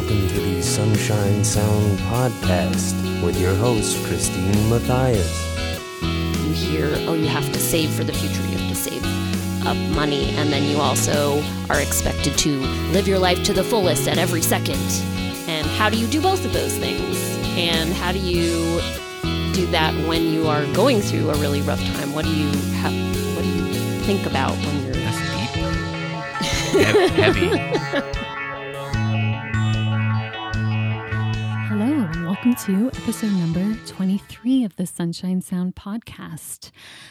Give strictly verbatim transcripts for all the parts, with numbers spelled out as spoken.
welcome to the Sunshine Sound Podcast with your host, Christine Matthias. You hear, oh, you have to save for the future, you have to save up money, and then you also are expected to live your life to the fullest at every second. And how do you do both of those things? And how do you do that when you are going through a really rough time? What do you have, what do you think about when you're... That's deep. Heavy. Hello, and welcome to episode number twenty-three of the Sunshine Sound Podcast.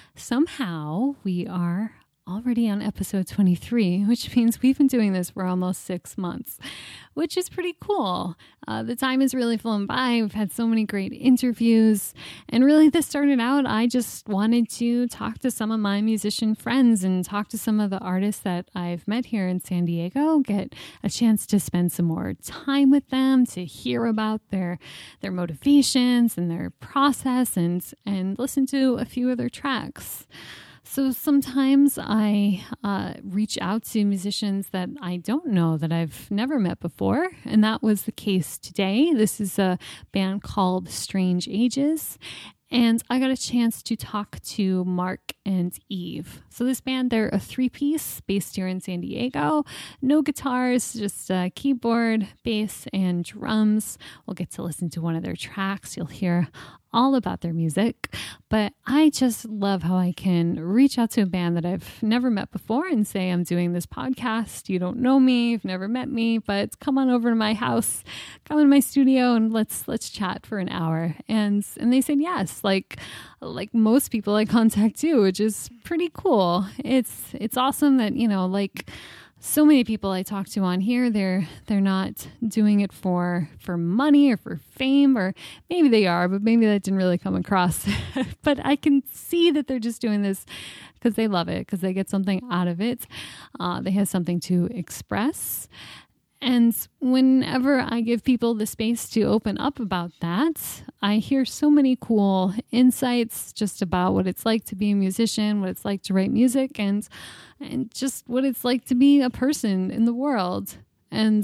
Somehow we are already on episode twenty-three, which means we've been doing this for almost six months, which is pretty cool. Uh, the time has really flown by. We've had so many great interviews. And really, this started out, I just wanted to talk to some of my musician friends and talk to some of the artists that I've met here in San Diego, get a chance to spend some more time with them, to hear about their their motivations and their process, and, and listen to a few of their tracks. So sometimes I uh, reach out to musicians that I don't know, that I've never met before, and that was the case today. This is a band called Strange Ages, and I got a chance to talk to Mark and Eve. So this band, they're a three-piece based here in San Diego. No guitars, just uh, keyboard, bass, and drums. We'll get to listen to one of their tracks. You'll hear all about their music, but I just love how I can reach out to a band that I've never met before and say, I'm doing this podcast. You don't know me, you've never met me, but come on over to my house, come in my studio, and let's let's chat for an hour. And and they said yes, like like most people I contact do, which is pretty cool. It's it's awesome that, you know, like so many people I talk to on here, they're they're not doing it for for money or for fame, or maybe they are, but maybe that didn't really come across. But I can see that they're just doing this because they love it, because they get something out of it. Uh, they have something to express. And whenever I give people the space to open up about that, I hear so many cool insights just about what it's like to be a musician, what it's like to write music, and and just what it's like to be a person in the world. And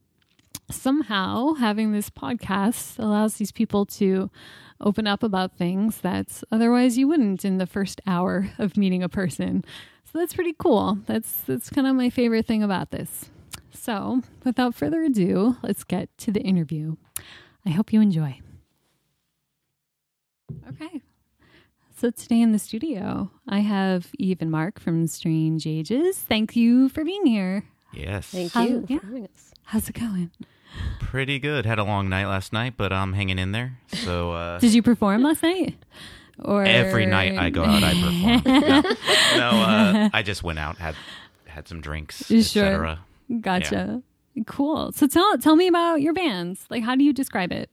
somehow having this podcast allows these people to open up about things that otherwise you wouldn't in the first hour of meeting a person. So that's pretty cool. That's that's kind of my favorite thing about this. So, without further ado, let's get to the interview. I hope you enjoy. Okay. So today in the studio, I have Eve and Mark from Strange Ages. Thank you for being here. Yes. Thank How- you yeah. for having us. How's it going? Pretty good. Had a long night last night, but I'm hanging in there. So uh, Did you perform last night? Or every night I go out, I perform. no, no uh, I just went out, had had some drinks, You et sure? cetera. Gotcha. Cool. So tell tell me about your bands. Like, how do you describe it?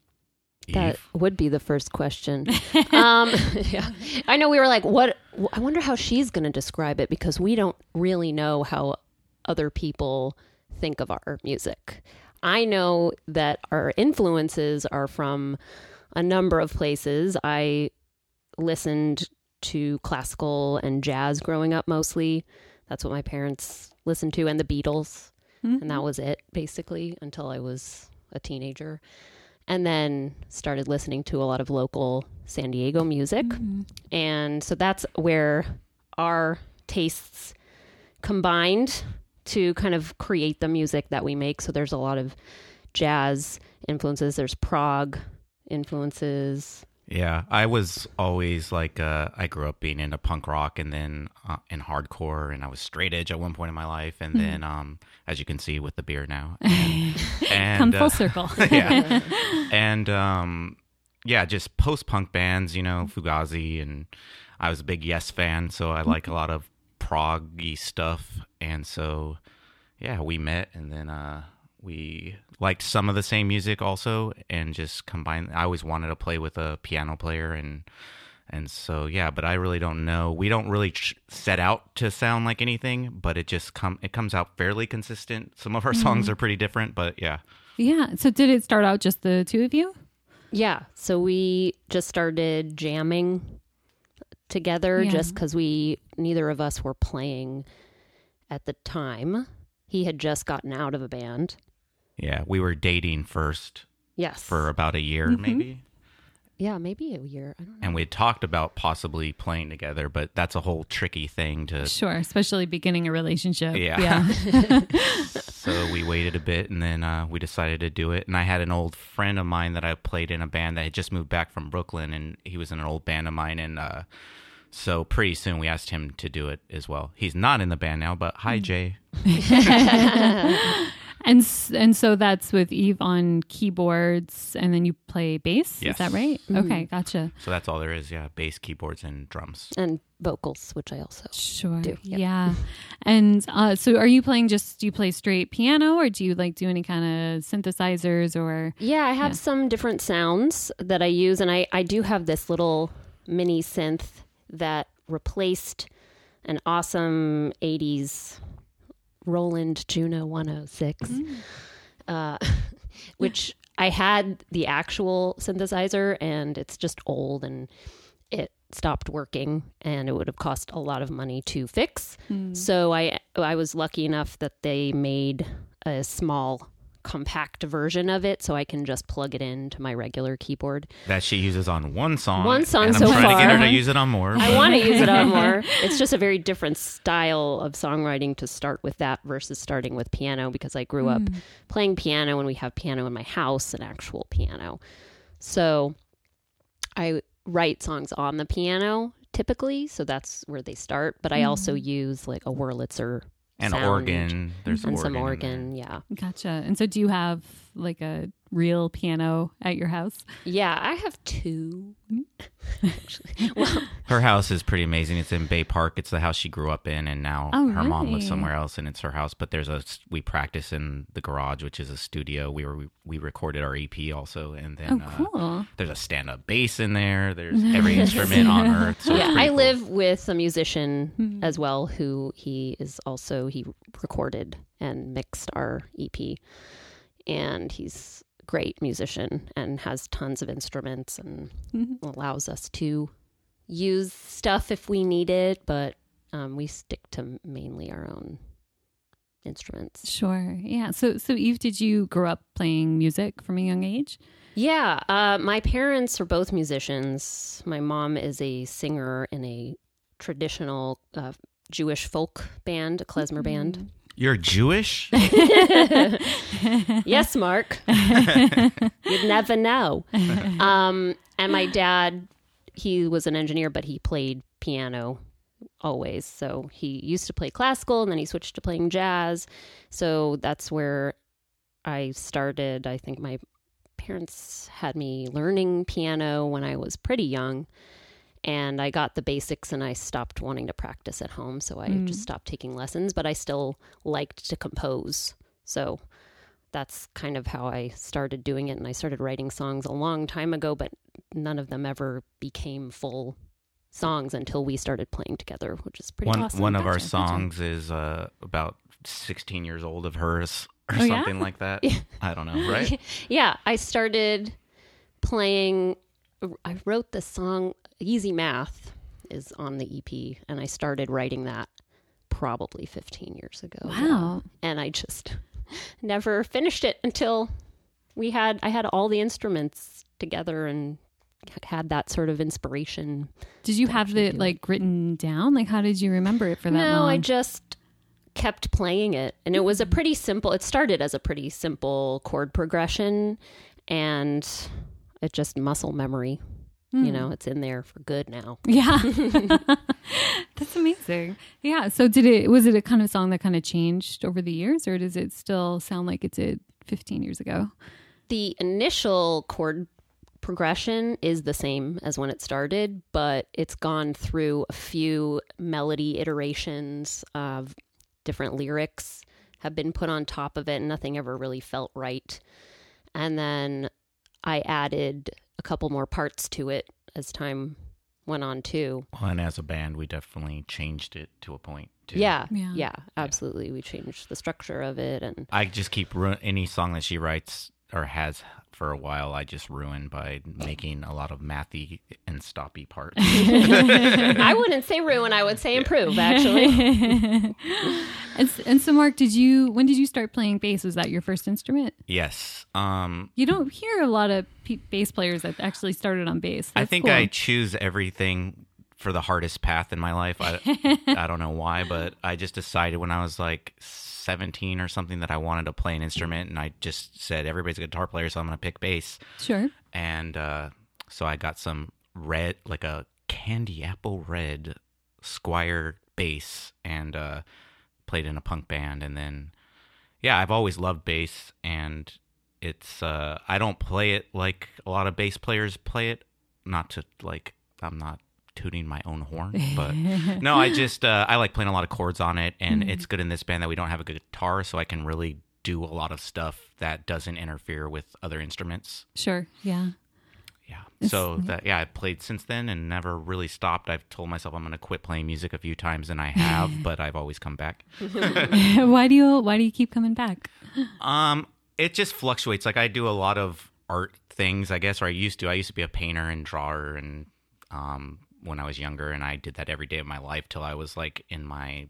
That Eve. would be the first question. um, yeah, I know we were like, what? I wonder how she's going to describe it, because we don't really know how other people think of our music. I know that our influences are from a number of places. I listened to classical and jazz growing up mostly. That's what my parents listened to, and the Beatles. Mm-hmm. And that was it, basically, until I was a teenager. And then started listening to a lot of local San Diego music. Mm-hmm. And so that's where our tastes combined to kind of create the music that we make. So there's a lot of jazz influences. There's prog influences. Yeah, I was always like, uh, I grew up being into punk rock and then uh, in hardcore, and I was straight edge at one point in my life. And Mm-hmm. then, um, as you can see with the beer now, and, and, Come full uh, circle. yeah. And um, yeah, just post-punk bands, you know, Fugazi, and I was a big Yes fan, so I like a lot of prog-y stuff. And so, yeah, we met, and then uh, we liked some of the same music also, and just combined. I always wanted to play with a piano player, and and so yeah. But I really don't know. We don't really ch- set out to sound like anything, but it just come it comes out fairly consistent. Some of our Mm-hmm. songs are pretty different, but yeah. Yeah. So did it start out just the two of you? Yeah. So we just started jamming together Yeah. just because we, neither of us were playing at the time. He had just gotten out of a band. Yeah, we were dating first Yes. for about a year, Mm-hmm. maybe. Yeah, maybe a year. I don't know. And we had talked about possibly playing together, but that's a whole tricky thing to. Sure, especially beginning a relationship. Yeah. Yeah. So we waited a bit, and then uh, we decided to do it. And I had an old friend of mine that I played in a band that had just moved back from Brooklyn, and he was in an old band of mine. And uh, so pretty soon we asked him to do it as well. He's not in the band now, but hi, Jay. And s- and so that's with Eve on keyboards, and then you play bass. Yes. Is that right? Okay, gotcha. So that's all there is. Yeah, bass, keyboards, and drums. And vocals, which I also Sure. do. Yep. Yeah. And uh, so, are you playing just? Do you play straight piano, or do you like do any kind of synthesizers or? Yeah, I have Yeah. some different sounds that I use, and I, I do have this little mini synth that replaced an awesome eighties Roland Juno one oh six, uh, which I had the actual synthesizer, and it's just old, and it stopped working, and it would have cost a lot of money to fix. So I I was lucky enough that they made a small compact version of it, so I can just plug it into my regular keyboard. That she uses on one song. One song and I'm so trying to get her far. to use it on more. I but- want to use it on more. It's just a very different style of songwriting to start with that versus starting with piano, because I grew up playing piano, and we have piano in my house, an actual piano. So I write songs on the piano typically, so that's where they start. But I also use like a Wurlitzer and sound organ. There's and organ. some in organ. Yeah, Gotcha. And so, do you have like a real piano at your house? yeah. I have two. Actually, well, there. Her house is pretty amazing. It's in Bay Park. It's the house she grew up in, and now Oh, her mom lives really? somewhere else, and it's her house. But there's a we practice in the garage, which is a studio. We were we, we recorded our E P also, and then Oh, cool. uh, there's a stand-up bass in there. There's every instrument on earth. So it's yeah, pretty I cool. live with a musician as well, who he is also he recorded and mixed our E P, and he's a great musician and has tons of instruments and allows us to use stuff if we need it, but um, we stick to mainly our own instruments. Sure. Yeah. So, so Eve, did you grow up playing music from a young age? Yeah, uh, my parents are both musicians. My mom is a singer in a traditional uh, Jewish folk band, a klezmer band. You're Jewish? Yes, Mark. You'd never know. Um, and my dad, he was an engineer, but he played piano always. So he used to play classical, and then he switched to playing jazz. So that's where I started. I think my parents had me learning piano when I was pretty young. And I got the basics, and I stopped wanting to practice at home. So I just stopped taking lessons, but I still liked to compose. So that's kind of how I started doing it. And I started writing songs a long time ago, but none of them ever became full songs until we started playing together, which is pretty One awesome. one of our Gotcha, gotcha. songs is uh, about sixteen years old of hers or Oh, yeah? something like that. I don't know, right? Yeah, I started playing. I wrote the song Easy Math is on the E P, and I started writing that probably fifteen years ago. Wow. And I just never finished it until we had I had all the instruments together and had that sort of inspiration. Did you have actually it do like written down? Like, how did you remember it for that no, long? I just kept playing it, and it was a pretty simple. It started as a pretty simple chord progression, and it just muscle memory. You know, it's in there for good now. Yeah. That's amazing. Yeah. So did it, was it a kind of song that kind of changed over the years, or does it still sound like it did fifteen years ago? The initial chord progression is the same as when it started, but it's gone through a few melody iterations of different lyrics have been put on top of it, and nothing ever really felt right. And then I added a couple more parts to it as time went on too. Well, and as a band, we definitely changed it to a point. Too. Yeah, Yeah. yeah, yeah, absolutely. We changed the structure of it, and I just keep ru- any song that she writes. or has for a while, I just ruined by making a lot of mathy and stoppy parts. I wouldn't say ruin. I would say improve, actually. and, and so, Mark, did you? When did you start playing bass? Was that your first instrument? Yes. Um, you don't hear a lot of pe- bass players that actually started on bass. That's I think cool. I choose everything for the hardest path in my life. I, I don't know why, but I just decided when I was like seventeen or something that I wanted to play an instrument, and I just said everybody's a guitar player, so I'm going to pick bass. Sure. And uh, so I got some red, like a candy apple red Squire bass, and uh, played in a punk band. And then, yeah, I've always loved bass, and it's uh, I don't play it like a lot of bass players play it. Not to like, I'm not tooting my own horn, but no, I just uh, I like playing a lot of chords on it, and mm-hmm. it's good in this band that we don't have a guitar, so I can really do a lot of stuff that doesn't interfere with other instruments. Sure. Yeah. Yeah. It's, so that yeah, I played since then and never really stopped. I've told myself I'm going to quit playing music a few times, and I have, but I've always come back. Why do you Why do you keep coming back? Um, it just fluctuates. Like I do a lot of art things, I guess, or I used to. I used to be a painter and drawer, and um. when I was younger, and I did that every day of my life till I was like in my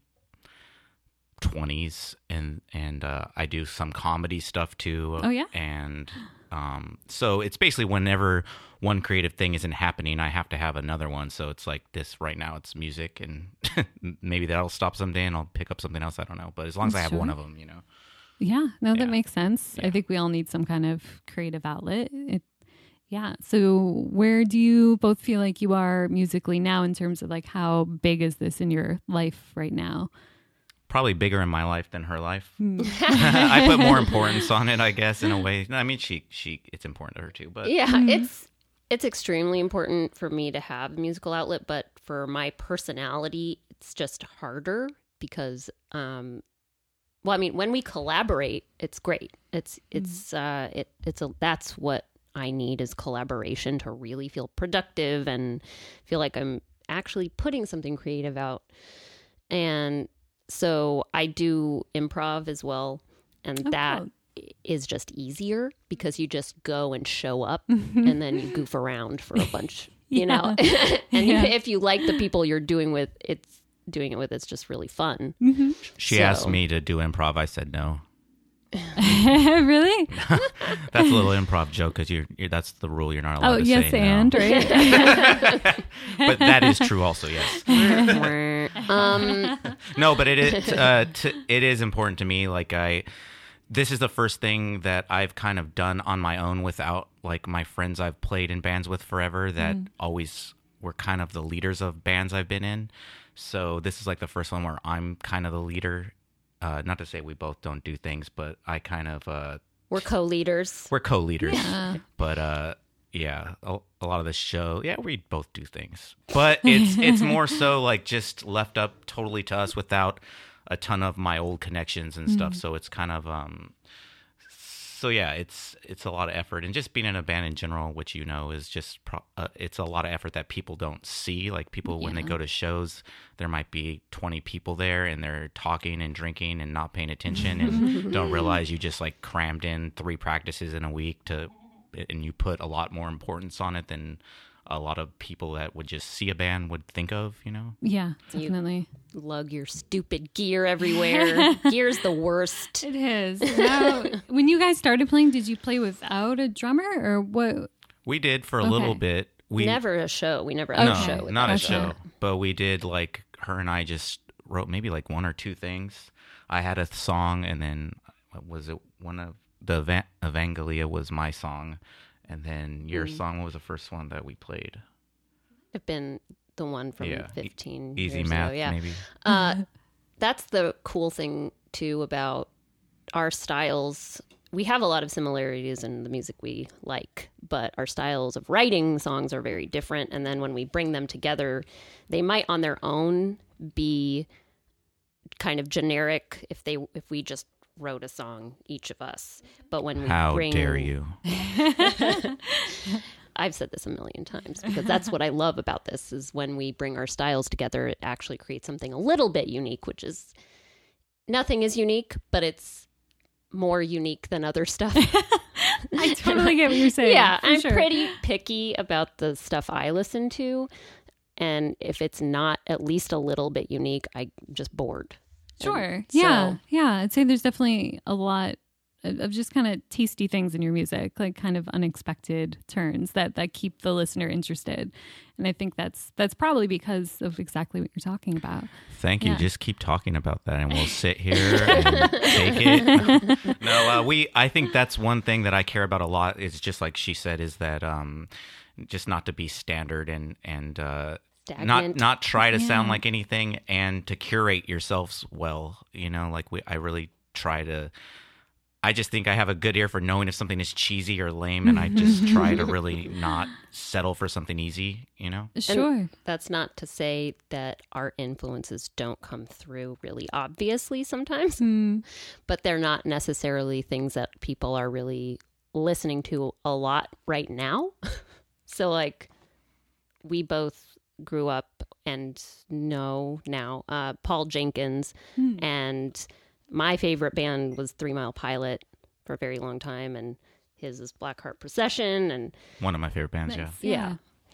twenties, and and uh, I do some comedy stuff too. Oh yeah, and um, so it's basically whenever one creative thing isn't happening, I have to have another one. So it's like this right now, it's music, and maybe that'll stop someday, and I'll pick up something else. I don't know, but as long as I have sure. one of them, you know. Yeah, no, yeah. that makes sense. Yeah. I think we all need some kind of creative outlet. It, Yeah. So where do you both feel like you are musically now in terms of like how big is this in your life right now? Probably bigger in my life than her life. I put more importance on it, I guess, in a way. I mean, she, she, it's important to her too, but yeah, mm-hmm. it's, it's extremely important for me to have a musical outlet, but for my personality, it's just harder because, um, well, I mean, when we collaborate, it's great. It's, it's, mm-hmm. uh, it, it's a, that's what I need is collaboration to really feel productive and feel like I'm actually putting something creative out. And so I do improv as well. And oh, that cool. is just easier because you just go and show up and then you goof around for a bunch, you yeah. know, and yeah. you, if you like the people you're doing with, it's doing it with, it's just really fun. Mm-hmm. She so, asked me to do improv. I said no. Really? That's a little improv joke because you're, you're that's the rule. You're not allowed oh, to yes, say and, no. right? But that is true also, yes. um, no, but it is uh, t- it is important to me. Like I, this is the first thing that I've kind of done on my own without like my friends I've played in bands with forever that mm. always were kind of the leaders of bands I've been in. So this is like the first one where I'm kind of the leader. Uh, not to say we both don't do things, but I kind of... Uh, we're co-leaders. We're co-leaders. Yeah. But uh, yeah, a, a lot of the show, yeah, we both do things. But it's it's more so like just left up totally to us without a ton of my old connections and stuff. Mm. So it's kind of... Um, so yeah, it's it's a lot of effort. And just being in a band in general, which you know, is just... Pro- uh, it's a lot of effort that people don't see. Like people, yeah. when they go to shows, there might be twenty people there and they're talking and drinking and not paying attention and don't realize you just like crammed in three practices in a week to... And you put a lot more importance on it than a lot of people that would just see a band would think of, you know? Yeah, definitely. You lug your stupid gear everywhere. Gear's the worst. It is. Now, when you guys started playing, did you play without a drummer or what? We did for a okay. little bit. We Never a show. We never had no, a show. Not a okay. show. But we did like, her and I just wrote maybe like one or two things. I had a song and then, what was it? One of the Eva- Evangelia was my song. And then your mm. song was the first one that we played. Have been the one from yeah. fifteen e- easy years math, ago. Yeah. maybe. Uh, that's the cool thing too about our styles. We have a lot of similarities in the music we like, but our styles of writing songs are very different. And then when we bring them together, they might on their own be kind of generic if they if we just wrote a song, each of us. But when we How bring... dare you? I've said this a million times because that's what I love about this is when we bring our styles together, it actually creates something a little bit unique, which is nothing is unique, but it's more unique than other stuff. I totally get what you're saying. Yeah, for I'm sure. pretty picky about the stuff I listen to. And if it's not at least a little bit unique, I'm just bored. Sure. And yeah. so- Yeah. I'd say there's definitely a lot of of just kind of tasty things in your music, like kind of unexpected turns that, that keep the listener interested. And I think that's that's probably because of exactly what you're talking about. Thank you. Yeah. Just keep talking about that, and we'll sit here and take it. No, uh, we. I think that's one thing that I care about a lot. Is just like she said, is that um, just not to be standard and and uh, not Stagnant. not try to sound Yeah. like anything, and to curate yourselves well. You know, like we. I really try to. I just think I have a good ear for knowing if something is cheesy or lame, and I just try to really not settle for something easy. You know. Sure. That's not to say that our influences don't come through really obviously sometimes, Mm. but they're not necessarily things that people are really listening to a lot right now. So, like, we both grew up and know now uh, Paul Jenkins, Hmm. and my favorite band was Three Mile Pilot for a very long time, and his is Black Heart Procession, and One of my favorite bands. Nice. Yeah. yeah.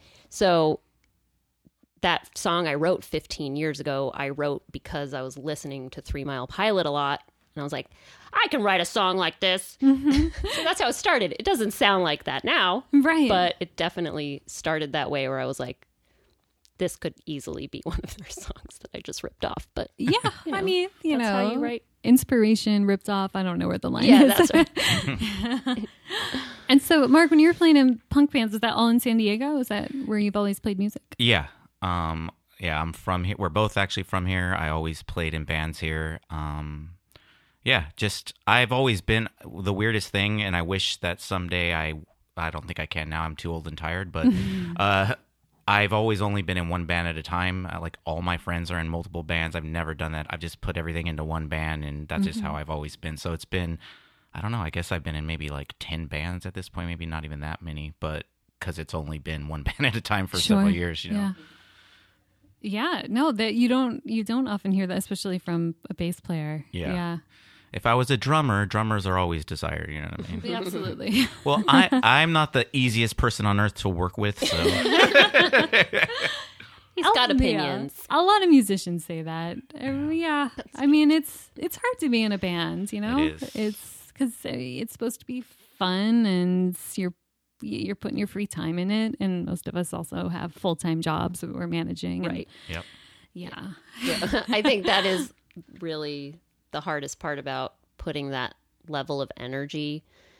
So that song I wrote fifteen years ago, I wrote because I was listening to Three Mile Pilot a lot. And I was like, I can write a song like this. Mm-hmm. So that's how it started. It doesn't sound like that now, Right. but it definitely started that way where I was like, this could easily be one of their songs that I just ripped off. But yeah, you I know, mean, you that's know, how you write. Inspiration ripped off. I don't know where the line Yeah, is. that's right. And so, Mark, when you were playing in punk bands, is that all in San Diego? Is that where you've always played music? Yeah. Um, yeah, I'm from here. We're both actually from here. I always played in bands here. Um, yeah, just I've always been the weirdest thing, and I wish that someday I I don't think I can now. I'm too old and tired, but uh, I've always only been in one band at a time. Uh, Like all my friends are in multiple bands. I've never done that. I've just put everything into one band, and that's just how I've always been. So it's been, I don't know. I guess I've been in maybe like ten bands at this point. Maybe not even that many, but because it's only been one band at a time for several years, you know. Yeah. Yeah, no, that you don't you don't often hear that, especially from a bass player. Yeah. Yeah. If I was a drummer, drummers are always desired. You know what I mean? Absolutely. Well, I, I'm not the easiest person on earth to work with, so He's got Oh, opinions. yeah. A lot of musicians say that. Uh, yeah. I mean, it's it's hard to be in a band, you know? It is. It's because it's supposed to be fun and you're you're putting your free time in it. And most of us also have full-time jobs that we're managing. and- Right. yep. yeah. Yeah. I think that is really the hardest part about putting that level of energy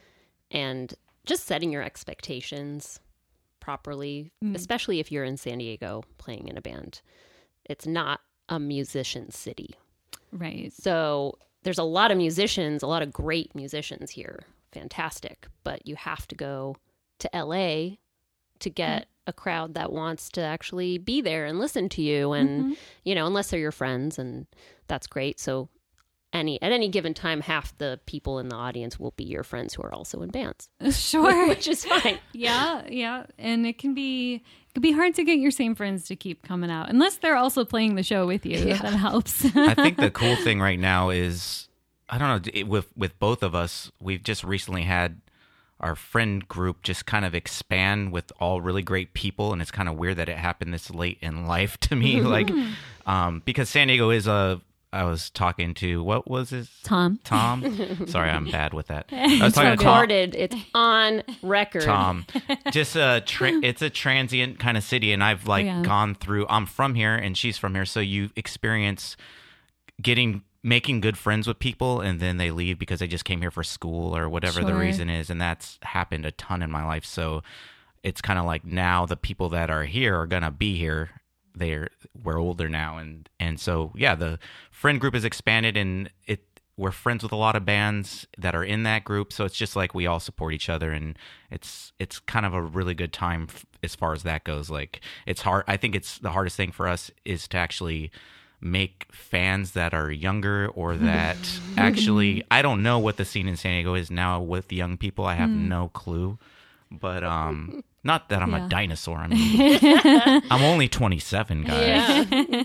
and just setting your expectations properly, especially if you're in San Diego playing in a band. It's not a musician city. Right. So there's a lot of musicians, a lot of great musicians here. Fantastic. But you have to go to L A to get a crowd that wants to actually be there and listen to you. And, you know, unless they're your friends, and that's great. So any at any given time, half the people in the audience will be your friends who are also in bands, Sure. which is fine. Yeah, yeah, and it can be it can be hard to get your same friends to keep coming out unless they're also playing the show with you. Yeah. That helps. I think the cool thing right now is, I don't know, it, with with both of us, we've just recently had our friend group just kind of expand with all really great people, and it's kind of weird that it happened this late in life to me, like, um, because San Diego is a. I was talking to what was his Tom. Tom. Sorry, I'm bad with that. I was It's talking to Tom. recorded. It's on record. Tom. Just a tra- it's a transient kind of city, and I've like Yeah. gone through. I'm from here, and she's from here, so you experience getting making good friends with people, and then they leave because they just came here for school or whatever the Sure. reason is, and that's happened a ton in my life. So it's kind of like now the people that are here are gonna be here. They're we're older now, and and so yeah, the friend group has expanded, and it we're friends with a lot of bands that are in that group. So it's just like we all support each other, and it's it's kind of a really good time f- as far as that goes. Like it's hard. I think it's the hardest thing for us is to actually make fans that are younger or that actually I don't know what the scene in San Diego is now with the young people. I have no clue, but um. Not that I'm Yeah. a dinosaur. I mean, I'm only twenty-seven, guys. Yeah.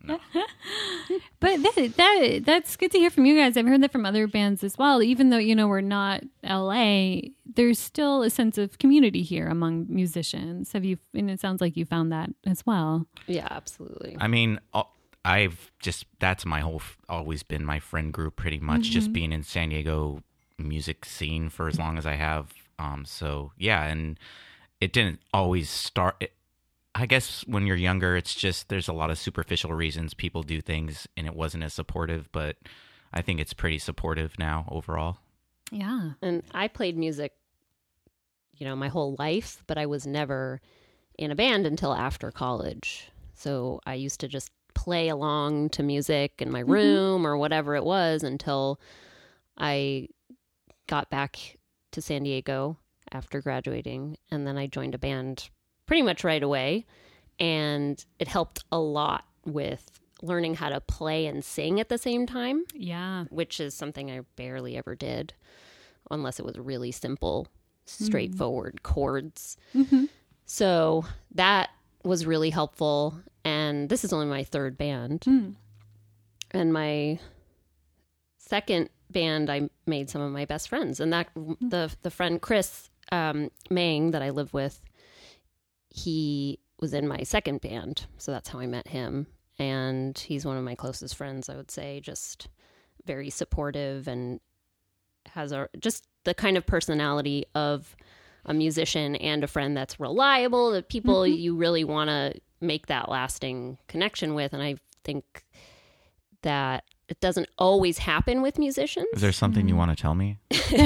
But that, that that's good to hear from you guys. I've heard that from other bands as well. Even though, you know, we're not L A, there's still a sense of community here among musicians. Have you, and it sounds like you found that as well. Yeah, absolutely. I mean, I've just, that's my whole, always been my friend group pretty much, mm-hmm. just being in San Diego music scene for as long as I have. Um, so yeah, and it didn't always start. It, I guess when you're younger, it's just, there's a lot of superficial reasons people do things and it wasn't as supportive, but I think it's pretty supportive now overall. Yeah. And I played music, you know, my whole life, but I was never in a band until after college. So I used to just play along to music in my room mm-hmm. or whatever it was until I got back to San Diego after graduating. And then I joined a band pretty much right away. And it helped a lot with learning how to play and sing at the same time. Yeah. Which is something I barely ever did, unless it was really simple, straightforward mm-hmm. chords. Mm-hmm. So that was really helpful. And this is only my third band. Mm. And my second band, I made some of my best friends. And that mm. the the friend Chris um, Mang that I live with, he was in my second band. So that's how I met him. And he's one of my closest friends, I would say, just very supportive and has a just the kind of personality of a musician and a friend that's reliable, the people mm-hmm. you really want to make that lasting connection with. And I think that it doesn't always happen with musicians. Is there something mm. you want to tell me?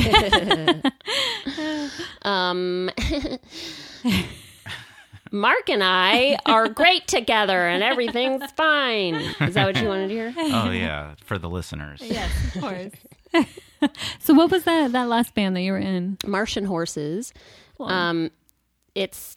um... Mark and I are great together and everything's fine. Is that what you wanted to hear? Oh, yeah. For the listeners. Yes, of course. So what was that, that last band that you were in? Martian Horses. Cool. Um, it's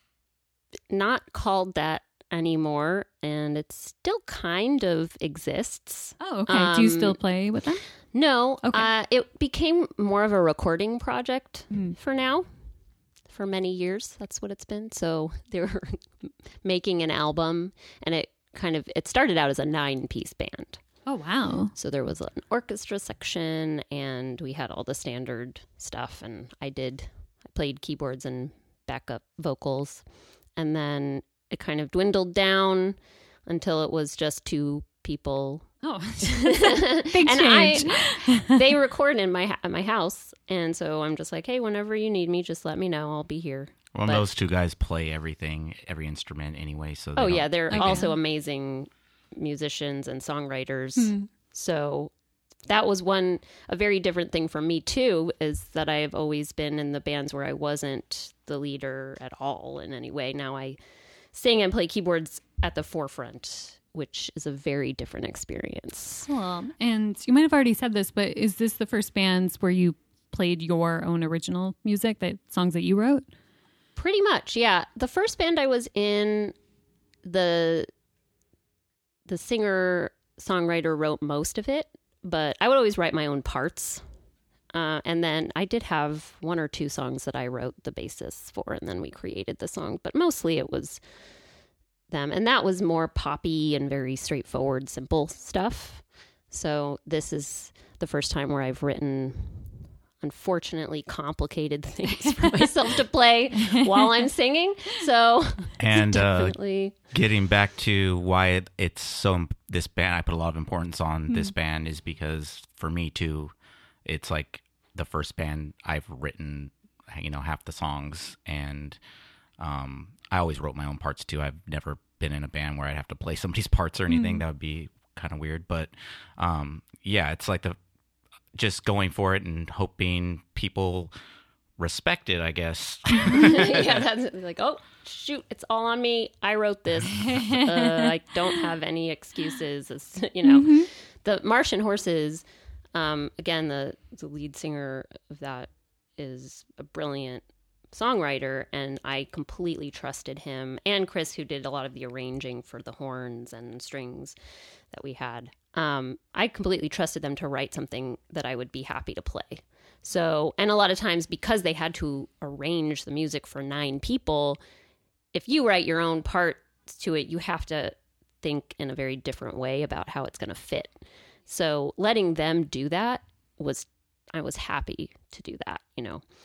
not called that anymore, and it still kind of exists. Oh, okay. Um, Do you still play with them? No. Okay. Uh, it became more of a recording project mm. for now. For many years, that's what it's been. So they were making an album, and it kind of, it started out as a nine-piece band. Oh, wow. So there was an orchestra section, and we had all the standard stuff, and I did, I played keyboards and backup vocals, and then it kind of dwindled down until it was just two people. Oh, big and change. I, they record in my at my house, and so I'm just like, hey, whenever you need me, just let me know. I'll be here. Well, but, those two guys play everything, every instrument anyway. So they oh don't... yeah, they're okay. also amazing musicians and songwriters. Mm. So that was one a very different thing for me too, is that I've always been in the bands where I wasn't the leader at all in any way. Now I sing and play keyboards at the forefront, which is a very different experience. Cool. And you might have already said this, but is this the first bands where you played your own original music, that songs that you wrote? Pretty much, yeah. The first band I was in, the the singer songwriter wrote most of it, but I would always write my own parts. Uh, and then I did have one or two songs that I wrote the basis for, and then we created the song. But mostly it was them. And that was more poppy and very straightforward, simple stuff. So this is the first time where I've written, unfortunately, complicated things for myself to play while I'm singing. So and definitely... uh, getting back to why it, it's so, this band, I put a lot of importance on mm. this band is because for me too, it's like the first band I've written, you know, half the songs, and um, I always wrote my own parts too. I've never been in a band where I'd have to play somebody's parts or anything. Mm. That would be kind of weird. But um, yeah, it's like the just going for it and hoping people respect it, I guess. Yeah, that's like, oh, shoot, it's all on me. I wrote this. Uh, I don't have any excuses. It's, you know, mm-hmm. The Martian Horses, um, again, the, the lead singer of that is a brilliant songwriter, and I completely trusted him and Chris, who did a lot of the arranging for the horns and strings that we had. Um, I completely trusted them to write something that I would be happy to play. So, and a lot of times because they had to arrange the music for nine people, if you write your own parts to it, you have to think in a very different way about how it's going to fit. So letting them do that was, I was happy to do that, you know.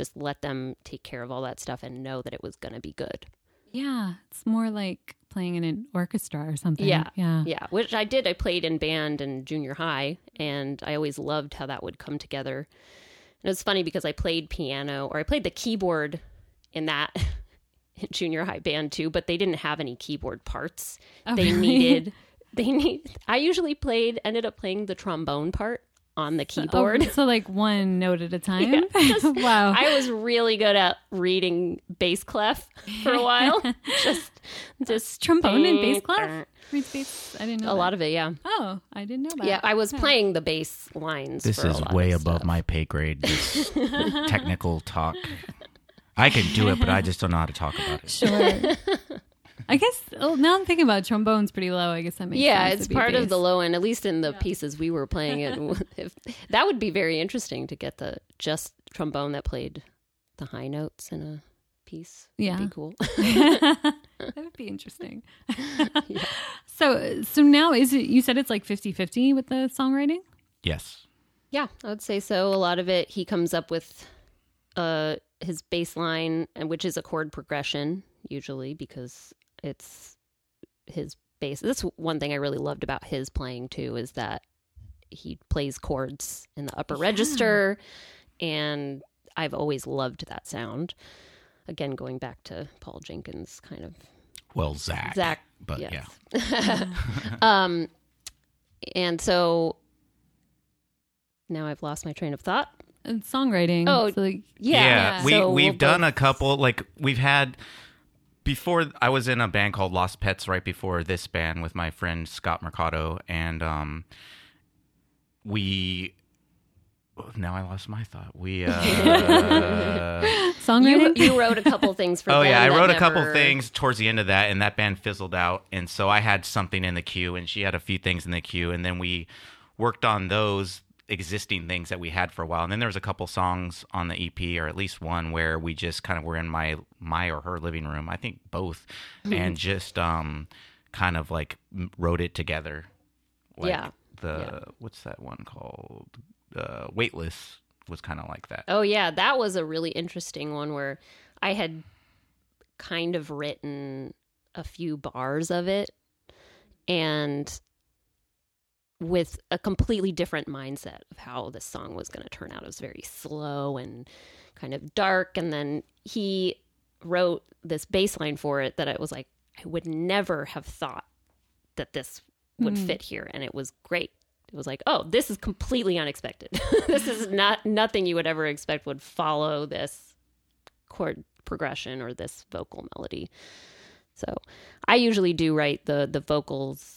just let them take care of all that stuff and know that it was going to be good. Yeah, it's more like playing in an orchestra or something. Yeah, yeah, yeah. Which I did. I played in band in junior high, and I always loved how that would come together. And it was funny because I played piano, or I played the keyboard in that in junior high band too, but they didn't have any keyboard parts. Oh, they really? needed. They need. I usually played. Ended up playing the trombone part on the keyboard. Oh, so like one note at a time. Yeah, just- Wow. I was really good at reading bass clef for a while. just, just Trombone and bass clef? Reads bass. I didn't know A that. lot of it, yeah. Oh, I didn't know that. Yeah, I was playing the bass lines. This for a is lot way of above stuff. my pay grade. This technical talk. I can do it, but I just don't know how to talk about it. Sure. I guess oh, now I'm thinking about it, trombone's pretty low. I guess that makes Yeah, sense. it's to be part of bass. the low end, at least in the pieces we were playing. It if, that would be very interesting to get the just trombone that played the high notes in a piece. Yeah. That'd be cool. That would be interesting. So, so now is it? You said it's like fifty-fifty with the songwriting. Yes. Yeah, I would say so. A lot of it, he comes up with uh, his bass line, and which is a chord progression usually because it's his bass. That's one thing I really loved about his playing too, is that he plays chords in the upper Yeah. register, and I've always loved that sound. Again, going back to Paul Jenkins, kind of Well, Zach. Zach, But yes. yeah. um, and so now I've lost my train of thought. And songwriting. Oh, so like, Yeah, we so we've we'll done both- a couple. Like we've had before. I was in a band called Lost Pets right before this band with my friend Scott Mercado, and um, we. Now I lost my thought. We. Uh, songwriting. You, you wrote a couple things for oh them yeah, I that wrote a couple never- things towards the end of that, and that band fizzled out. And so I had something in the queue, and she had a few things in the queue, and then we worked on those existing things that we had for a while. And then there was a couple songs on the E P, or at least one, where we just kind of were in my my or her living room, I think both, and just um kind of like m- wrote it together. Like Yeah. The Yeah. what's that one called? Uh, Weightless was kind of like that. Oh yeah, that was a really interesting one where I had kind of written a few bars of it, and with a completely different mindset of how this song was going to turn out. It was very slow and kind of dark, and then he wrote this bass line for it that I was like, I would never have thought that this would Mm. fit here, and it was great. It was like, oh, this is completely unexpected. This is not nothing you would ever expect would follow this chord progression or this vocal melody. So I usually do write the the vocals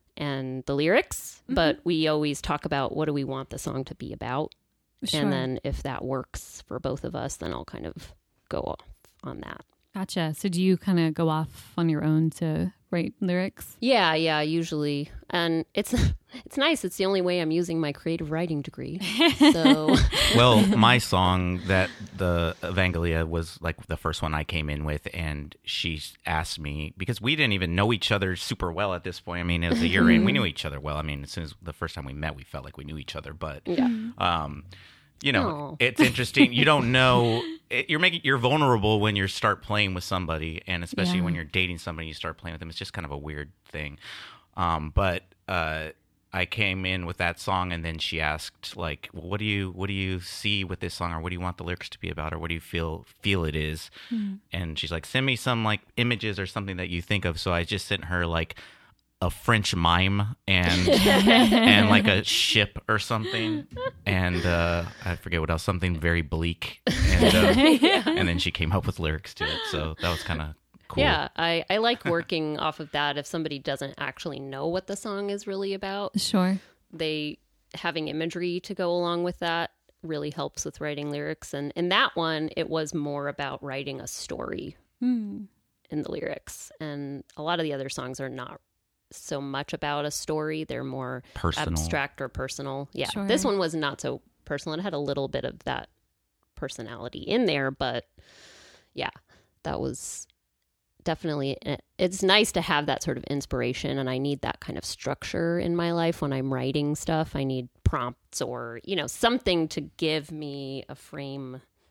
and the lyrics, Mm-hmm. but we always talk about what do we want the song to be about. Sure. And then if that works for both of us, then I'll kind of go off on that. Gotcha. So do you kind of go off on your own to write lyrics? Yeah, yeah, usually. And it's it's nice. It's the only way I'm using my creative writing degree. So Well, my song that the Evangelia was like the first one I came in with, and she asked me, because we didn't even know each other super well at this point. I mean, it was a year in. We knew each other well. I mean, as soon as the first time we met, we felt like we knew each other. But, yeah. um, you know, Aw. it's interesting. You don't know. It, you're making you're vulnerable when you start playing with somebody, and especially Yeah. when you're dating somebody, you start playing with them. It's just kind of a weird thing. Um, but uh, I came in with that song, and then she asked, like, well, "What do you what do you see with this song, or what do you want the lyrics to be about, or what do you feel feel it is?" And she's like, "Send me some like images or something that you think of." So I just sent her like a French mime and and like a ship or something, and uh, I forget what else, something very bleak, and uh, and then she came up with lyrics to it. So that was kind of cool. Yeah, I, I like working off of that. If somebody doesn't actually know what the song is really about, Sure. they having imagery to go along with that really helps with writing lyrics. And in that one, it was more about writing a story Hmm. in the lyrics. And a lot of the other songs are not so much about a story. They're more Personal. abstract or personal. Yeah. Sure. This one was not so personal. It had a little bit of that personality in there, but yeah, that was definitely, it's nice to have that sort of inspiration, and I need that kind of structure in my life when I'm writing stuff. I need prompts or, you know, something to give me a frame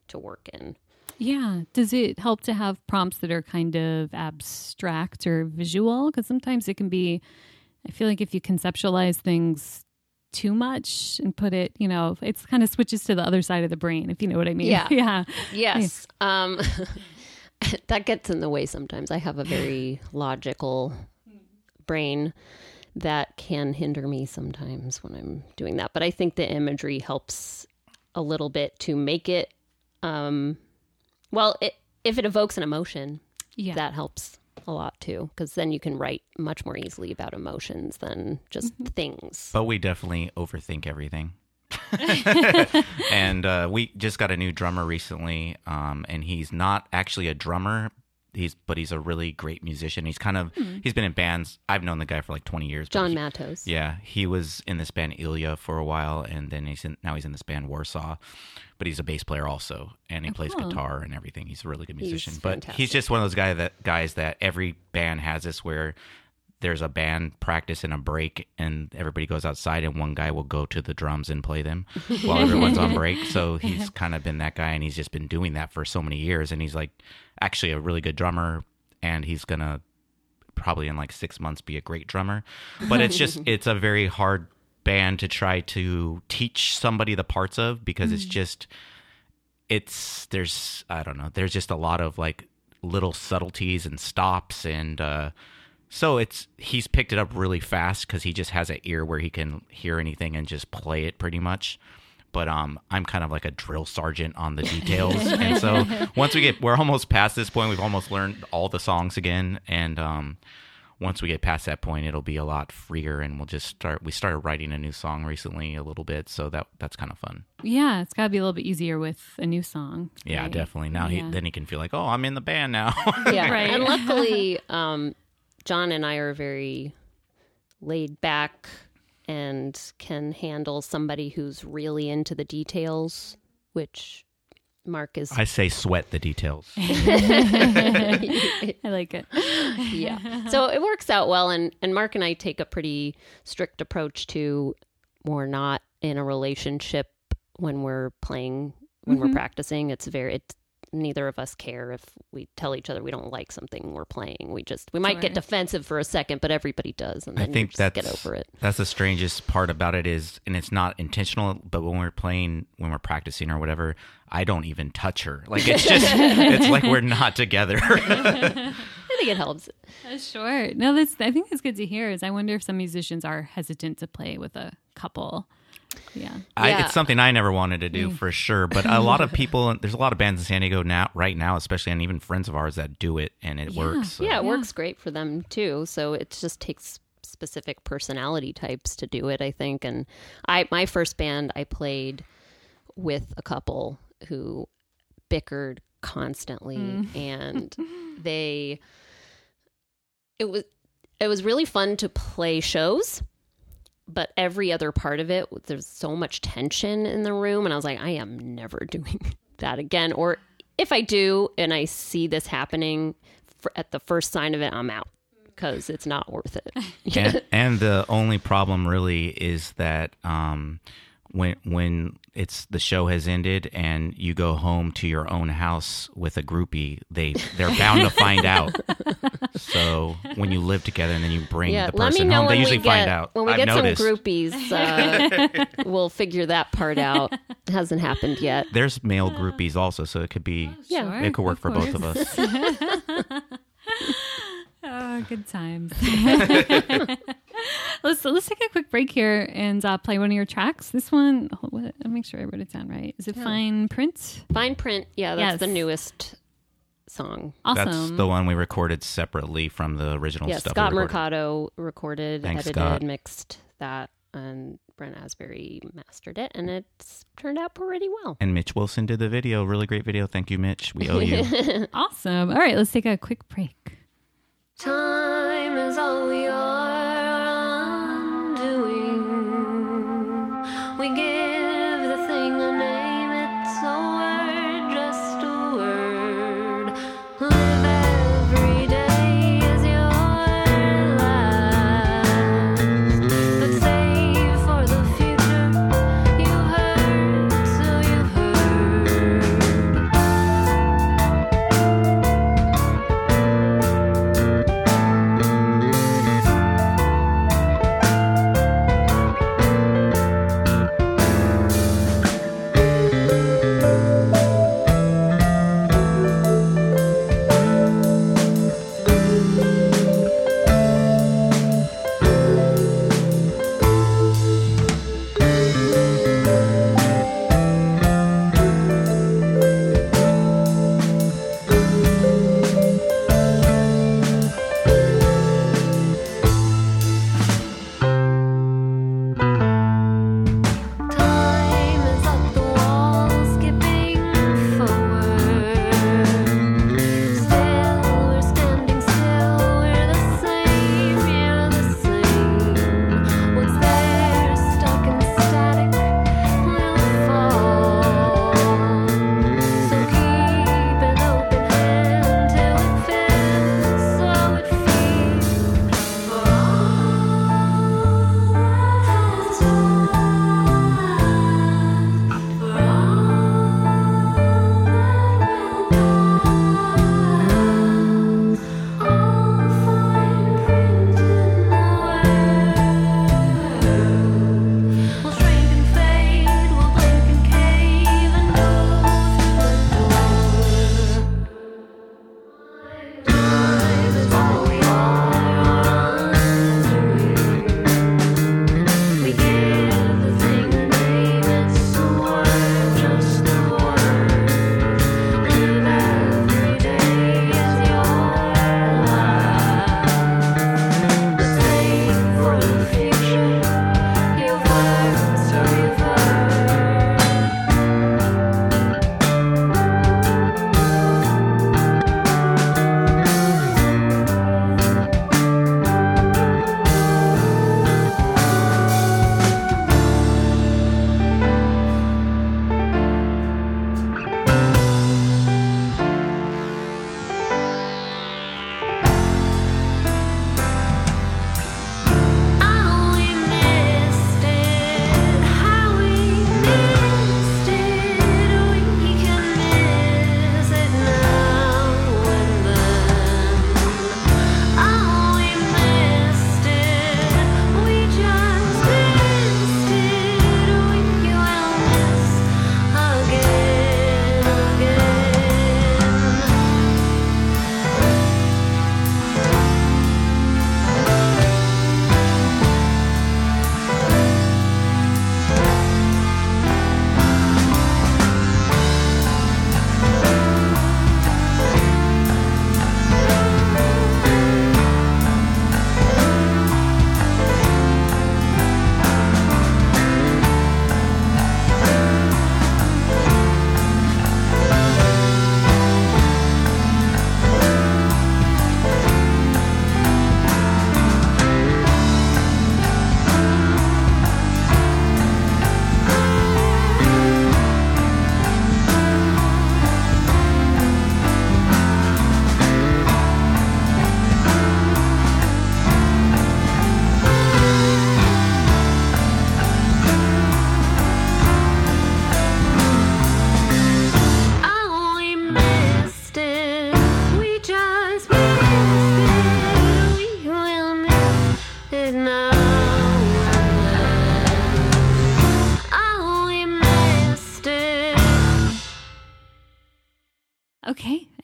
to work in. Yeah. Does it help to have prompts that are kind of abstract or visual? Because sometimes it can be, I feel like if you conceptualize things too much and put it, you know, it's kind of switches to the other side of the brain, if you know what I mean. Yeah. yeah. Yes. Um, that gets in the way sometimes. I have a very logical brain that can hinder me sometimes when I'm doing that. But I think the imagery helps a little bit to make it, um, well, it, if it evokes an emotion, Yeah. that helps a lot too, because then you can write much more easily about emotions than just Mm-hmm. things. But we definitely overthink everything. And uh, we just got a new drummer recently, um, and he's not actually a drummer. He's but he's a really great musician. He's kind of he's been in bands. I've known the guy for like twenty years. but John he- Matos. Yeah, he was in this band Ilya for a while, and then he's in, now he's in this band Warsaw. But he's a bass player also, and he Oh, plays cool. guitar and everything. He's a really good He's musician. But fantastic. he's just one of those guy that guys that every band has this where there's a band practice and a break, and everybody goes outside, and one guy will go to the drums and play them while everyone's on break. So he's kind of been that guy, and he's just been doing that for so many years. And he's like actually a really good drummer, and he's gonna probably in like six months be a great drummer. But it's just it's a very hard band to try to teach somebody the parts of, because it's just it's there's I don't know there's just a lot of like little subtleties and stops, and uh so it's he's picked it up really fast because he just has an ear where he can hear anything and just play it pretty much. But um, I'm kind of like a drill sergeant on the details, and so once we get, we're almost past this point. We've almost learned all the songs again, and um, once we get past that point, it'll be a lot freer, and we'll just start. We started writing a new song recently a little bit, so that that's kind of fun. Yeah, it's got to be a little bit easier with a new song. Yeah, right? definitely. Now Yeah. he then he can feel like, oh, I'm in the band now. Yeah. Right. And luckily, um, John and I are very laid back and can handle somebody who's really into the details, which Mark is. I say sweat the details. I like it. Yeah. So it works out well. And, and Mark and I take a pretty strict approach to we're not in a relationship when we're playing, when Mhm. we're practicing. It's very, it's, neither of us care if we tell each other we don't like something we're playing. We just, we might Sure. get defensive for a second, but everybody does. And I then think you just that's get over it. That's the strangest part about it is, and it's not intentional, but when we're playing, when we're practicing or whatever, I don't even touch her. Like it's just, it's like we're not together. I think it helps. Uh, Sure. No, that's. I think that's good to hear. Is I wonder if some musicians are hesitant to play with a couple. Yeah. I, Yeah. it's something I never wanted to do for sure. But a lot of people, there's a lot of bands in San Diego now, right now, especially, and even friends of ours that do it, and it Yeah. works. So. Yeah, it Yeah. works great for them too. So it just takes specific personality types to do it, I think. And I, my first band, I played with a couple who bickered constantly, and they, it was, it was really fun to play shows. But every other part of it, there's so much tension in the room. And I was like, I am never doing that again. Or if I do and I see this happening for, at the first sign of it, I'm out because it's not worth it. and, and the only problem really is that um, when when it's the show has ended and you go home to your own house with a groupie, they they're bound to find out. So when you live together and then you bring Yeah, the let me person know home, they when we usually get, find out. when we I've get noticed. some groupies. Uh, we'll figure that part out. It hasn't happened yet. There's male groupies also, so it could be Yeah. Sure, it could work of for both of course. us. Oh, good times. let's let's take a quick break here and uh, play one of your tracks. This one, oh, what, I'll make sure I wrote it down right. Is it Fine Print? Fine Print. Yeah, that's Yes. the newest song. Awesome. That's the one we recorded separately from the original Yeah, stuff. Scott we recorded. Mercado recorded, Thanks, edited, Scott. mixed that, and Brent Asbury mastered it, and it's turned out pretty well. And Mitch Wilson did the video. Really great video. Thank you, Mitch. We owe you. Awesome. All right, let's take a quick break. Time is all we are undoing. We give the thing a name, it's a word, just a word. Live every day as your last, but save for the future. You heard, so you heard.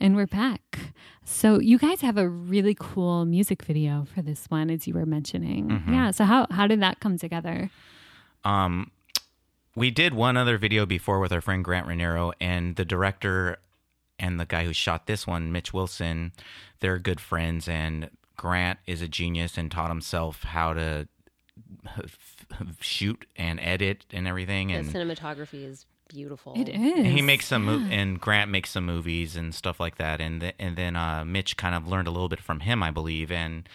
And we're back. So you guys have a really cool music video for this one, as you were mentioning. Mm-hmm. Yeah. So how, how did that come together? Um, we did one other video before with our friend Grant Raniero, and the director and the guy who shot this one, Mitch Wilson, they're good friends, and Grant is a genius and taught himself how to shoot and edit and everything. And the cinematography is beautiful. It is. And he makes some, yeah. mo- and Grant makes some movies and stuff like that. And th- and then uh, Mitch kind of learned a little bit from him, I believe. And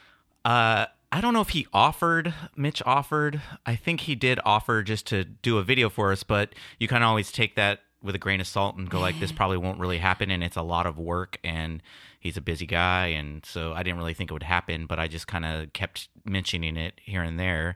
uh, I don't know if he offered, Mitch offered. I think he did offer just to do a video for us, but you kind of always take that with a grain of salt and go like, this probably won't really happen, and it's a lot of work, and he's a busy guy, and so I didn't really think it would happen, but I just kind of kept mentioning it here and there.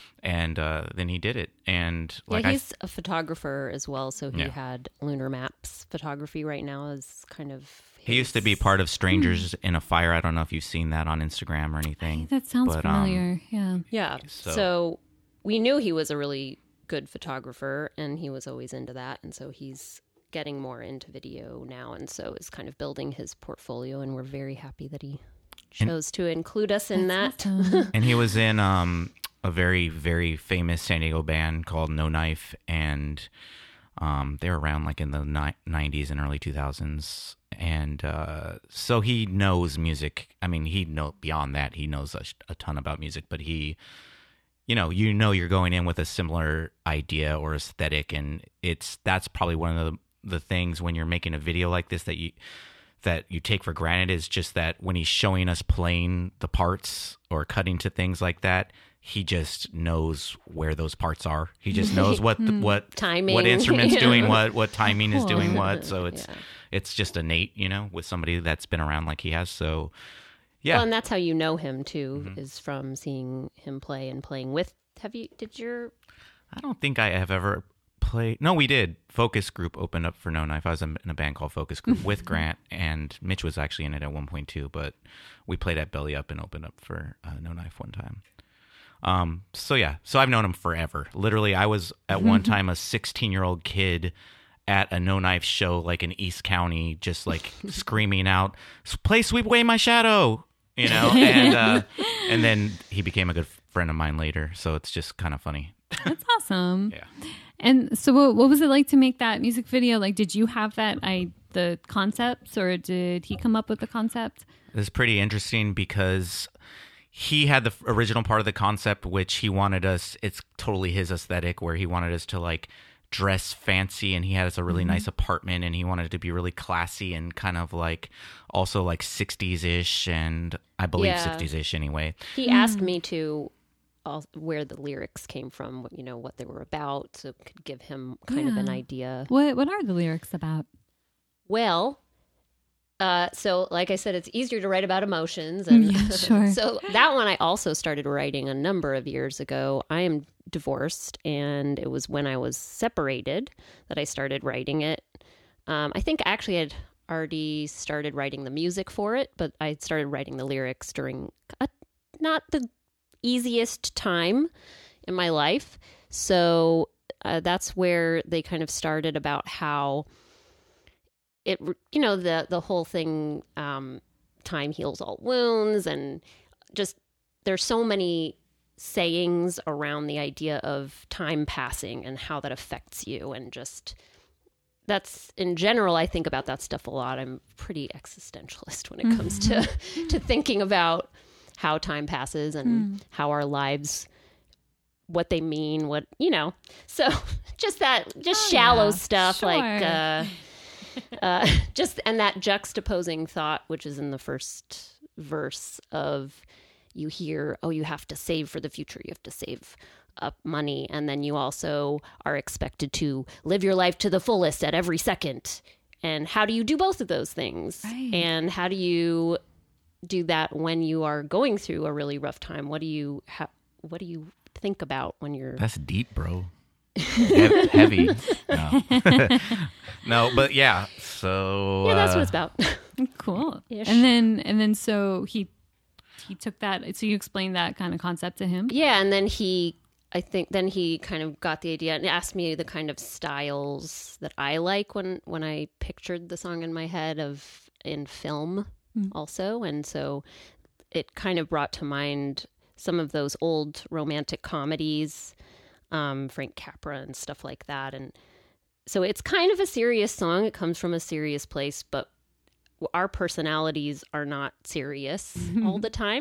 And uh, then he did it. And like yeah, he's I, a photographer as well, so he Yeah. had Lunar Maps photography right now is kind of his... he used to be part of Strangers in a Fire. I don't know if you've seen that on Instagram or anything. That sounds but, um, familiar. yeah. Yeah. So- So. we knew he was a really good photographer, and he was always into that, and so he's getting more into video now, and so is kind of building his portfolio, and we're very happy that he chose to include us in That's that. awesome. And he was in um, a very, very famous San Diego band called No Knife, and um, they were around like in the ni- nineties and early two thousands. And uh, so he knows music. I mean, he know beyond that, he knows a, a ton about music, but he, you know, you know, you're going in with a similar idea or aesthetic, and it's that's probably one of the the things when you're making a video like this that you that you take for granted is just that when he's showing us playing the parts or cutting to things like that, he just knows where those parts are. He just knows what the, what Timing, what instrument's you doing know. what, what timing is Cool. doing what. So it's Yeah. it's just innate, you know, with somebody that's been around like he has. So yeah, Well, and that's how you know him too, Mm-hmm. is from seeing him play and playing with. Have you? Did your? I don't think I have ever played. No, we did. Focus Group opened up for No Knife. I was in a band called Focus Group with Grant, and Mitch was actually in it at one point too. But we played at Belly Up and opened up for uh, No Knife one time. Um. So yeah. So I've known him forever. Literally, I was at one time a sixteen-year-old kid at a No Knife show, like in East County, just like screaming out, "Play Sweep Away My Shadow!" You know, and uh, and then he became a good friend of mine later. So it's just kind of funny. That's awesome. Yeah. And so what, what was it like to make that music video? Like, did you have that, I, the concepts, or did he come up with the concept? It was pretty interesting because he had the original part of the concept, which he wanted us, it's totally his aesthetic, where he wanted us to like dress fancy, and he had us a really Mm-hmm. nice apartment, and he wanted it to be really classy and kind of like also like sixties-ish, and I believe Yeah. sixties-ish anyway. He asked me to, al- where the lyrics came from, what- you know, what they were about, so it could give him kind of an Yeah. idea. What What are the lyrics about? Well, uh, so like I said, it's easier to write about emotions, and Yeah, sure. so that one I also started writing a number of years ago. I am divorced, and it was when I was separated that I started writing it. Um, I think actually I'd already started writing the music for it, but I started writing the lyrics during a, not the easiest time in my life. So uh, that's where they kind of started about how it, you know, the the whole thing, um, time heals all wounds, and just there's so many sayings around the idea of time passing and how that affects you, and just that's in general, I think about that stuff a lot. I'm pretty existentialist when it comes to to thinking about how time passes and how our lives, what they mean, what, you know, so just that, just Oh, shallow yeah. stuff, like, Sure. uh, uh, just, and that juxtaposing thought, which is in the first verse of, you hear, oh, you have to save for the future. You have to save up money. And then you also are expected to live your life to the fullest at every second. And how do you do both of those things? Right. And how do you do that when you are going through a really rough time? What do you ha- what do you think about when you're That's deep, bro. He- heavy. No. No, but yeah. So yeah, that's uh, what it's about. Cool. Ish. And then and then so he he took that. So you explained that kind of concept to him. Yeah, and then he I think then he kind of got the idea and asked me the kind of styles that I like when, when I pictured the song in my head of in film mm. also. And so it kind of brought to mind some of those old romantic comedies, um, Frank Capra and stuff like that. And so it's kind of a serious song. It comes from a serious place, but our personalities are not serious all the time.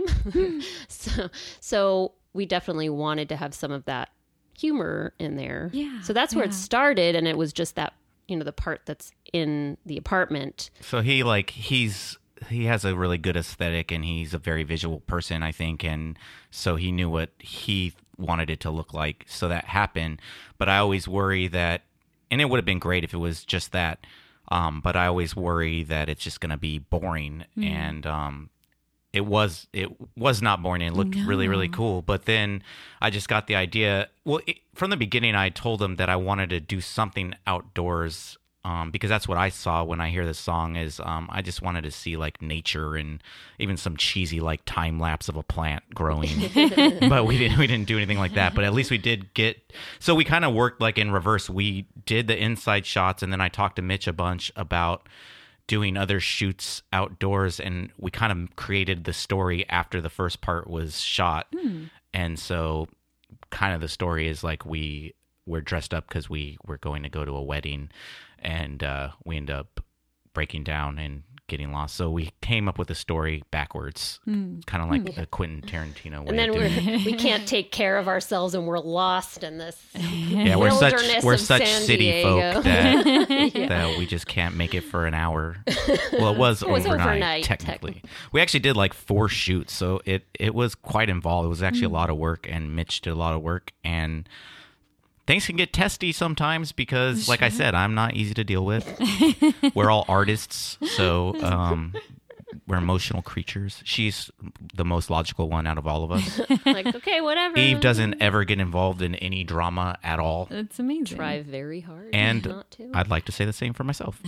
so, so we definitely wanted to have some of that humor in there. Yeah. So that's where yeah. it started. And it was just that, you know, the part that's in the apartment. So he like, he's, he has a really good aesthetic and he's a very visual person, I think. And so he knew what he wanted it to look like. So that happened. But I always worry that, and it would have been great if it was just that. Um, but I always worry that it's just going to be boring. Mm. And um, it was it was not boring. It looked no. really, really cool. But then I just got the idea. Well, it, from the beginning, I told them that I wanted to do something outdoors um, because that's what I saw when I hear this song is um, I just wanted to see like nature and even some cheesy like time lapse of a plant growing. But we didn't we didn't do anything like that. But at least we did get. So we kind of worked like in reverse. We did the inside shots, and then I talked to Mitch a bunch about doing other shoots outdoors, and we kind of created the story after the first part was shot. Mm. And so kind of the story is like we we're dressed up because we were going to go to a wedding, and uh, we end up breaking down and getting lost. So we came up with a story backwards, mm. kind of like mm. a Quentin Tarantino way. And then of we're, doing it. we can't take care of ourselves, and we're lost in this yeah, we're such we're such San city Diego. folk that yeah. that we just can't make it for an hour. Well, it was, it was overnight, overnight, technically. technically. We actually did like four shoots, so it it was quite involved. It was actually mm. a lot of work, and Mitch did a lot of work, and things can get testy sometimes because, sure. like I said, I'm not easy to deal with. We're all artists, so um, we're emotional creatures. She's the most logical one out of all of us. Like, okay, whatever. Eve doesn't ever get involved in any drama at all. That's amazing. Try very hard and not to. I'd like to say the same for myself.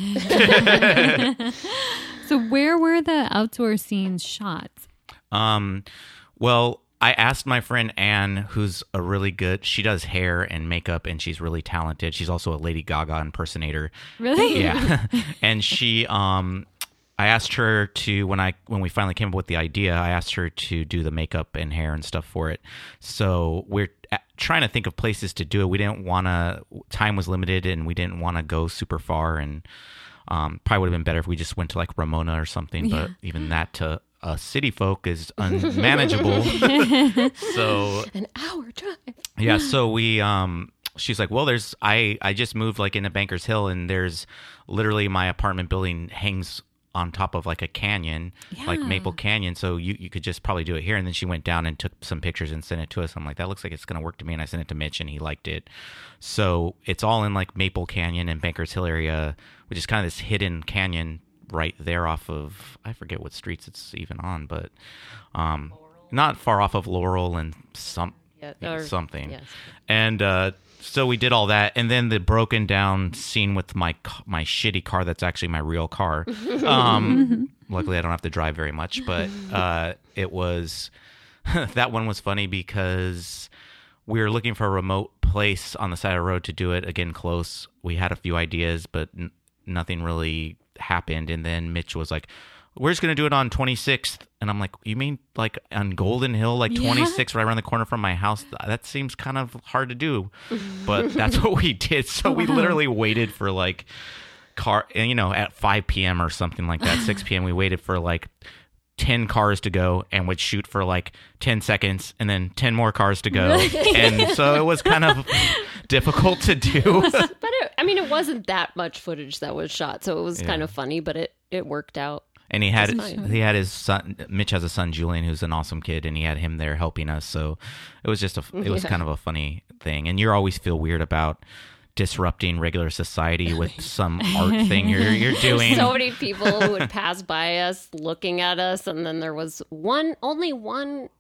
So where were the outdoor scenes shot? Um, well... I asked my friend Anne, who's a really good, she does hair and makeup, and she's really talented. She's also a Lady Gaga impersonator. Really? Yeah. And she, um, I asked her to, when I, when we finally came up with the idea, I asked her to do the makeup and hair and stuff for it. So we're trying to think of places to do it. We didn't want to, time was limited, and we didn't want to go super far, and um, probably would have been better if we just went to like Ramona or something, yeah. But even that to uh, city folk is unmanageable. So an hour drive. Yeah. So we, um, she's like, well, there's, I, I just moved like into Bankers Hill, and there's literally my apartment building hangs on top of like a canyon, yeah. like Maple Canyon. So you, you could just probably do it here. And then she went down and took some pictures and sent it to us. I'm like, that looks like it's going to work to me. And I sent it to Mitch, and he liked it. So it's all in like Maple Canyon and Bankers Hill area, which is kind of this hidden canyon right there off of, I forget what streets it's even on, but um, not far off of Laurel and some yeah, or, something. Yes. And uh, so we did all that, and then the broken down scene with my my shitty car that's actually my real car. Um, luckily, I don't have to drive very much, but uh, it was that one was funny because we were looking for a remote place on the side of the road to do it. Again, close. We had a few ideas, but n- nothing really happened. And then Mitch was like, we're just going to do it on twenty-sixth. And I'm like, you mean like on Golden Hill, like Yeah. twenty-six right around the corner from my house? That seems kind of hard to do. But that's what we did. So we Wow. literally waited for like car, and you know, at five p.m. or something like that, six p.m. we waited for like ten cars to go, and would shoot for like ten seconds, and then ten more cars to go. And so it was kind of difficult to do. But it, I mean, it wasn't that much footage that was shot, so it was Yeah. kind of funny, but it, it worked out. And he had That's fine. he had his son. Mitch has a son, Julian, who's an awesome kid, and he had him there helping us. So it was just a it was Yeah. kind of a funny thing. And you always feel weird about disrupting regular society with some art thing you're you're doing. So many people who would pass by us looking at us, and then there was one, only one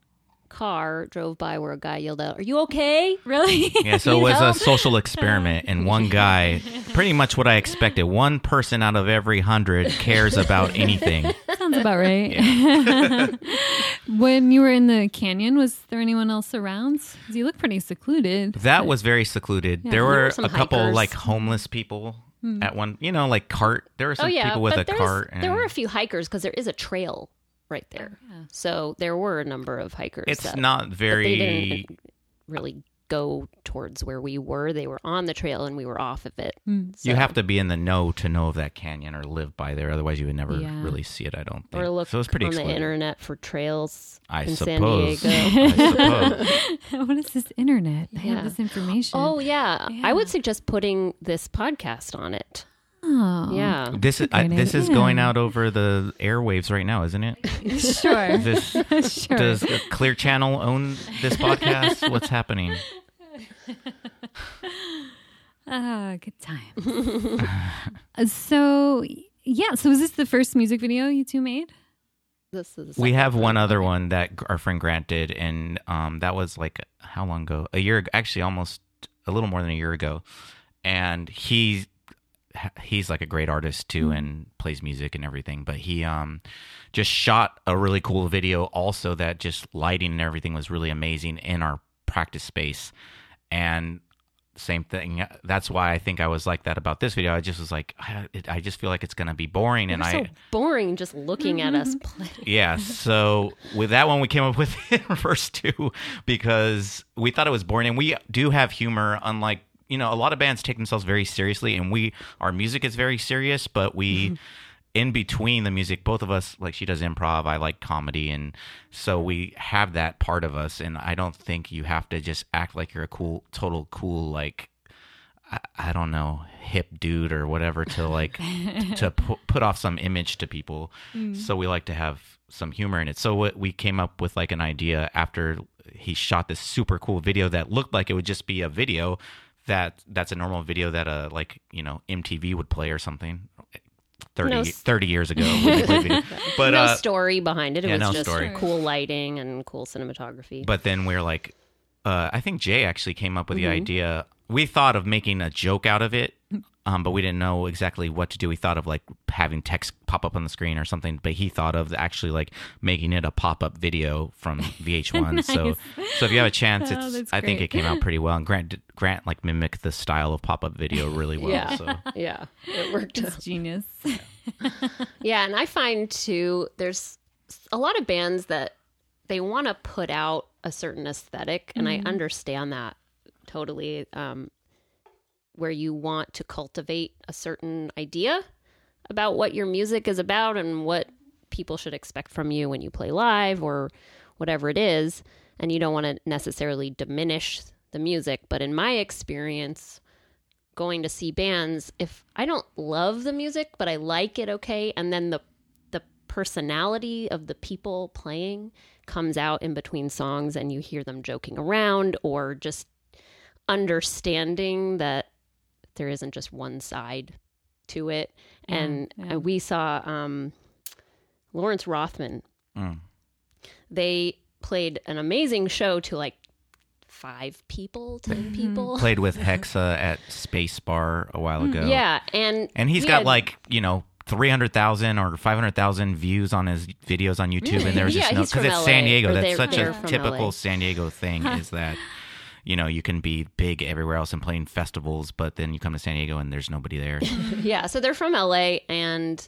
car drove by where a guy yelled out, "Are you okay?" Really? Yeah, so it was know? a social experiment, and one guy, pretty much what I expected, one person out of every hundred cares about anything. Sounds about right. When you were in the canyon, was there anyone else around? 'Cause you look pretty secluded. That but- was very secluded. Yeah. There There were were some a couple hikers. like homeless people at one, you know, like cart. There were some Oh yeah, people with but a there's- cart. And there were a few hikers because there is a trail right there. Yeah. So there were a number of hikers. it's that, not but they very. didn't really go towards where we were. They were on the trail and we were off of it. Mm. You So- have to be in the know to know of that canyon or live by there. Otherwise, you would never Yeah. really see it, I don't think. Or look so it was pretty on exclusive. the internet for trails I in suppose. San Diego. I suppose. What is this internet? They Yeah. have this information. Oh yeah. Yeah. I would suggest putting this podcast on it. Oh. Yeah. This is That's a I, great this is idea. going out over the airwaves right now, isn't it? Sure. This, sure. Does Clear Channel own this podcast? What's happening? Ah, good time. Uh, so, yeah. So, is this the first music video you two made? This is the We second have one other one that our friend Grant did, and um, that was like how long ago? A year, ago, actually, almost a little more than a year ago. And he he's like a great artist too, and plays music and everything. But he um just shot a really cool video, also that just lighting and everything was really amazing in our practice space. And same thing. That's why I think I was like that about this video. I just was like, I, it, I just feel like it's gonna be boring, and We're I. so boring just looking at us play. Yeah, so with that one, we came up with it first too because we thought it was boring, and we do have humor. Unlike, you know, a lot of bands take themselves very seriously, and we our music is very serious, but we. In between the music, both of us, like she does improv, I like comedy, and so we have that part of us. And I don't think you have to just act like you're a cool, total cool, like I, I don't know, hip dude or whatever to like to pu- put off some image to people. Mm. So we like to have some humor in it. So what we came up with like an idea after he shot this super cool video that looked like it would just be a video that that's a normal video that a like you know M T V would play or something. thirty, No, thirty years ago. when they played video. But, no uh, story behind it. It yeah, was no just story. cool lighting and cool cinematography. but then we're like, uh, I think Jay actually came up with the Mhm. idea. We thought of making a joke out of it, um, but we didn't know exactly what to do. We thought of like having text pop up on the screen or something, but he thought of actually like making it a pop up video from V H one. So, Nice. so if you have a chance, Oh, it's. that's I think great. it came out pretty well. And Grant did- Grant like mimicked the style of pop up video really well. Yeah. So yeah, it worked. It's genius. Yeah, and I find too, there's a lot of bands that they want to put out a certain aesthetic, and I understand that totally. Um, where you want to cultivate a certain idea about what your music is about and what people should expect from you when you play live or whatever it is, and you don't want to necessarily diminish the music. But in my experience, going to see bands, if I don't love the music, but I like it okay, and then the the personality of the people playing comes out in between songs and you hear them joking around or just understanding that there isn't just one side to it. Yeah, and yeah. uh, we saw um, Lawrence Rothman. mm. They played an amazing show to like five people, ten people. played with Hexa at Space Bar a while ago. Yeah, and And he's we got had- like, you know, three hundred thousand or five hundred thousand views on his videos on YouTube. Really? And there's Yeah, just no, he's from because it's San L A, Diego. or That's they're- such they're a from typical L A. San Diego thing is that, you know, you can be big everywhere else and playing festivals, but then you come to San Diego and there's nobody there. yeah, so they're from L A, and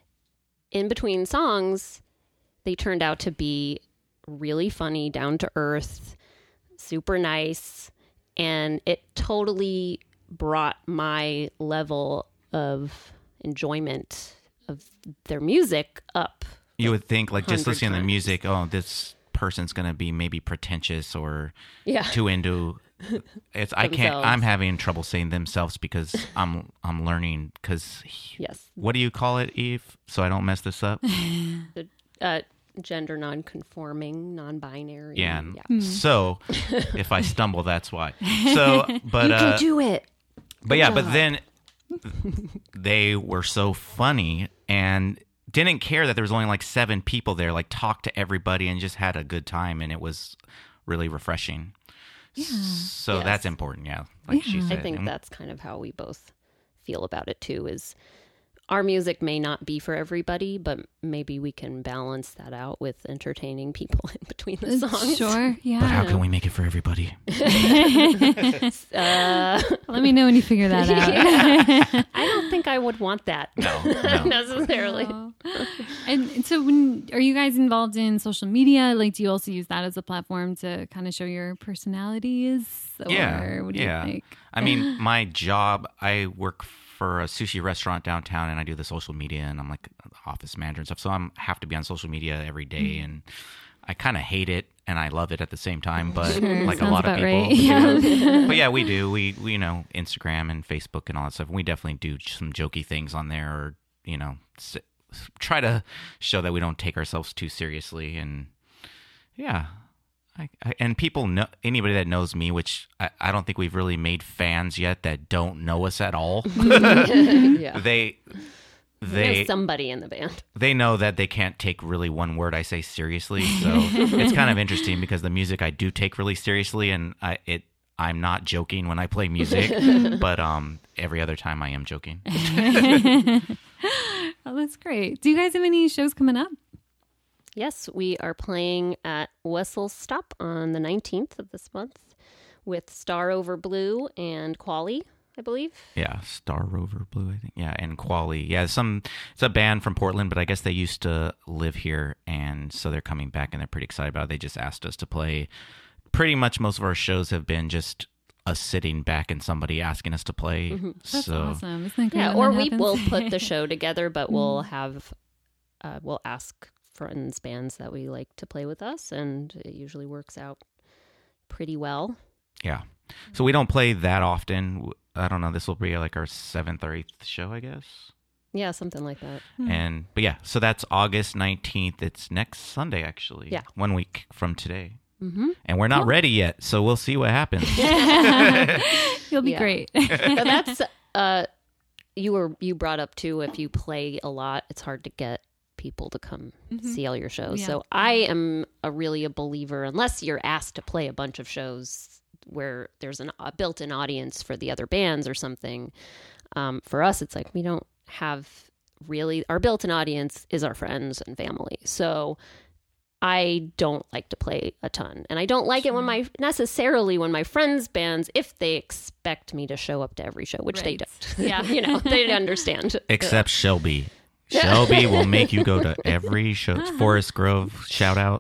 in between songs, they turned out to be really funny, down to earth, super nice, and it totally brought my level of enjoyment of their music up. You would think, like, just Hundred listening to the times. music, oh, this person's going to be maybe pretentious or Yeah. too into it's I can't Themselves. I'm having trouble saying themselves because I'm I'm learning because Yes. what do you call it, Eve, so I don't mess this up? The, uh, gender non-conforming, non-binary. Yeah. and yeah. So if I stumble, that's why. So, but You uh, can do it. but yeah, Good but job. then they were so funny and didn't care that there was only like seven people there, like talked to everybody and just had a good time. And it was really refreshing. Yeah. So Yes. that's important. Yeah. Like she Yeah. said. I think And- that's kind of how we both feel about it too, is our music may not be for everybody, but maybe we can balance that out with entertaining people in between the songs. Sure. Yeah. But how can we make it for everybody? Uh, Let me know when you figure that out. I don't think I would want that No, no. necessarily. Oh. And and so, when are you guys involved in social media? Like, do you also use that as a platform to kind of show your personalities? Or Yeah, what do yeah. you think? I mean, my job, I work for a sushi restaurant downtown, and I do the social media, and I'm like the office manager and stuff. So I have to be on social media every day, and I kind of hate it and I love it at the same time. But Sure, like a sounds lot of about people, right. do. Yeah. But yeah, we do. We, we you know Instagram and Facebook and all that stuff. We definitely do some jokey things on there, or you know, s- try to show that we don't take ourselves too seriously. And yeah. I, I, and people know, anybody that knows me, which I, I don't think we've really made fans yet that don't know us at all. Yeah. they they There's somebody in the band. they know that they can't take really one word I say seriously. So it's kind of interesting because the music I do take really seriously, and I it I'm not joking when I play music, but um every other time I am joking. Oh, that's great. Do you guys have any shows coming up? Yes, we are playing at Wessel Stop on the nineteenth of this month with Star Over Blue and Quali, I believe. Yeah, Star Rover Blue, I think. Yeah, and Quali. Yeah, some it's a band from Portland, but I guess they used to live here, and so they're coming back, and they're pretty excited about it. They just asked us to play. Pretty much most of our shows have been just us sitting back and somebody asking us to play. Mm-hmm. That's so awesome. Isn't that great Yeah, when or that we happens? will put the show together, but we'll have, uh, we'll ask friends, bands that we like to play with us, and it usually works out pretty well. yeah, so we don't play that often. I don't know. This will be like our seventh or eighth show, I guess. Yeah, something like that. And but yeah, so that's August nineteenth. It's next Sunday, actually. Yeah. one week from today. Mm-hmm. And we're not ready yet, so we'll see what happens. You'll be Yeah. great. But that's uh, you were you brought up too. If you play a lot, it's hard to get people to come see all your shows. Yeah. So I am a really a believer, unless you're asked to play a bunch of shows where there's an, a built-in audience for the other bands or something. Um, for us, it's like we don't have really our built-in audience is our friends and family. So I don't like to play a ton, and I don't like it when my necessarily when my friends' bands, if they expect me to show up to every show, which they Right. don't. Yeah. you know, they understand. Except Shelby. Shelby will make you go to every show. Forest Grove, shout out.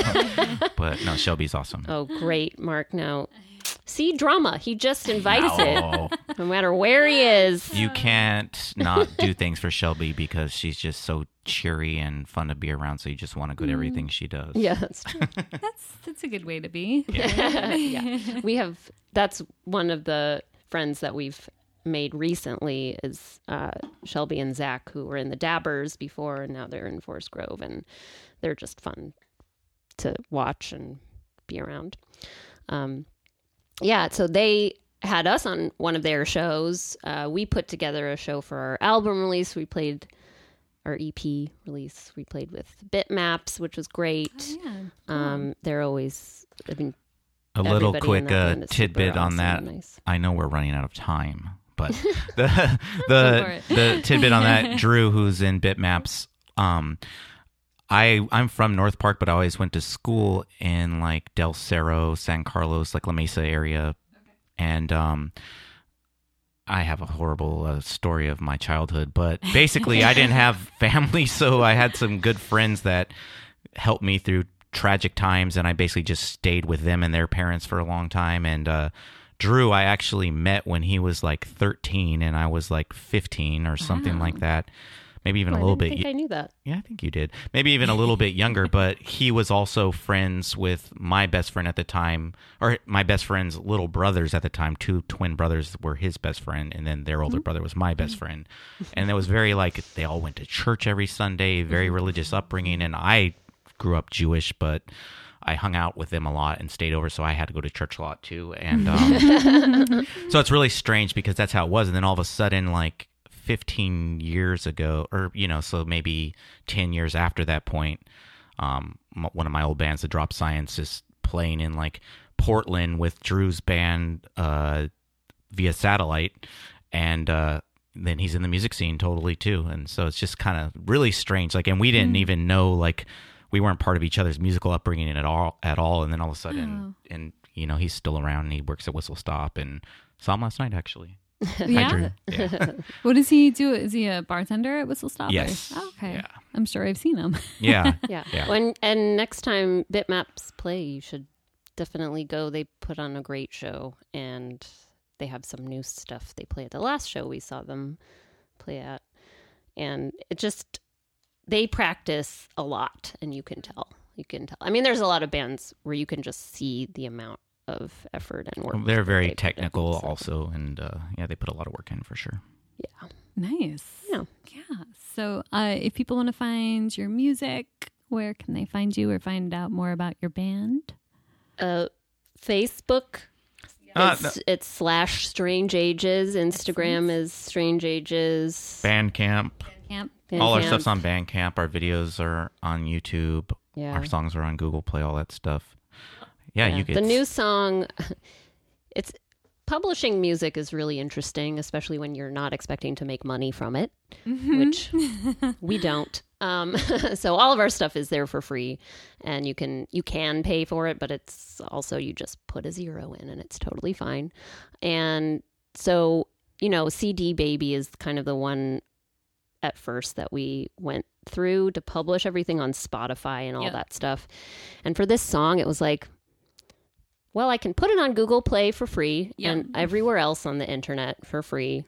But no, Shelby's awesome. Oh, great, Mark. Now, see drama. He just invites No. it, no matter where he is. You can't not do things for Shelby because she's just so cheery and fun to be around. So you just want to go to everything she does. Yeah, that's true. That's that's a good way to be. yeah, we have. That's one of the friends that we've made recently is uh, Shelby and Zach, who were in the Dabbers before, and now they're in Forest Grove, and they're just fun to watch and be around. Um, yeah, so they had us on one of their shows. Uh, we put together a show for our album release. We played our E P release. We played with Bitmaps, which was great. Oh, yeah. Um, they're always, I mean, A little everybody in quick that uh, band is super tidbit on awesome that. and nice. I know we're running out of time, but the for the it. the tidbit on that, Drew, who's in Bitmaps, um, I I'm from North Park, but I always went to school in like Del Cerro, San Carlos, like La Mesa area, and um, I have a horrible uh, story of my childhood. But basically, I didn't have family, so I had some good friends that helped me through tragic times, and I basically just stayed with them and their parents for a long time. And uh, Drew, I actually met when he was like thirteen, and I was like fifteen or something Wow. like that. Maybe even Oh, a I little didn't bit. think I knew that. Yeah, I think you did. Maybe even a little bit younger, but he was also friends with my best friend at the time, or my best friend's little brothers at the time. Two twin brothers were his best friend, and then their older brother was my best friend. And it was very like, they all went to church every Sunday, very religious upbringing. And I grew up Jewish, but I hung out with them a lot and stayed over, so I had to go to church a lot too. And um, so it's really strange because that's how it was. And then all of a sudden, like, fifteen years ago, or, you know, so maybe ten years after that point, um, m- one of my old bands, The Drop Science, is playing in like Portland with Drew's band uh, via satellite. And uh, then he's in the music scene totally too. And so it's just kind of really strange. Like, and we didn't mm. even know, like, we weren't part of each other's musical upbringing at all, at all. And then all of a sudden, oh. and, you know, he's still around and he works at Whistle Stop, and saw him last night, actually. Yeah. yeah. What does he do? Is he a bartender at Whistle Stop? Yes. Oh, okay. Yeah. I'm sure I've seen him. Yeah. yeah. yeah. When, and next time Bitmaps play, you should definitely go. They put on a great show, and they have some new stuff they play at the last show we saw them play at. And it just, they practice a lot, and you can tell. You can tell. I mean, there's a lot of bands where you can just see the amount of effort and work. Well, they're very they technical in, so. also, and uh, yeah, they put a lot of work in for sure. Yeah. Nice. Yeah. Yeah. So uh, if people want to find your music, where can they find you or find out more about your band? Uh, Facebook. Uh, it's, it's slash Strange Ages. Instagram is Strange Ages. Bandcamp. Bandcamp. All our stuff's on Bandcamp. Our videos are on YouTube. Yeah. Our songs are on Google Play, all that stuff. Yeah, yeah. you get the new song. It's publishing music is really interesting, especially when you're not expecting to make money from it, mm-hmm. which we don't. Um, so all of our stuff is there for free, and you can you can pay for it, but it's also you just put a zero in, and it's totally fine. And so you know, C D Baby is kind of the one at first that we went through to publish everything on Spotify and all yep. that stuff. And for this song, it was like, well, I can put it on Google Play for free yep. and everywhere else on the internet for free,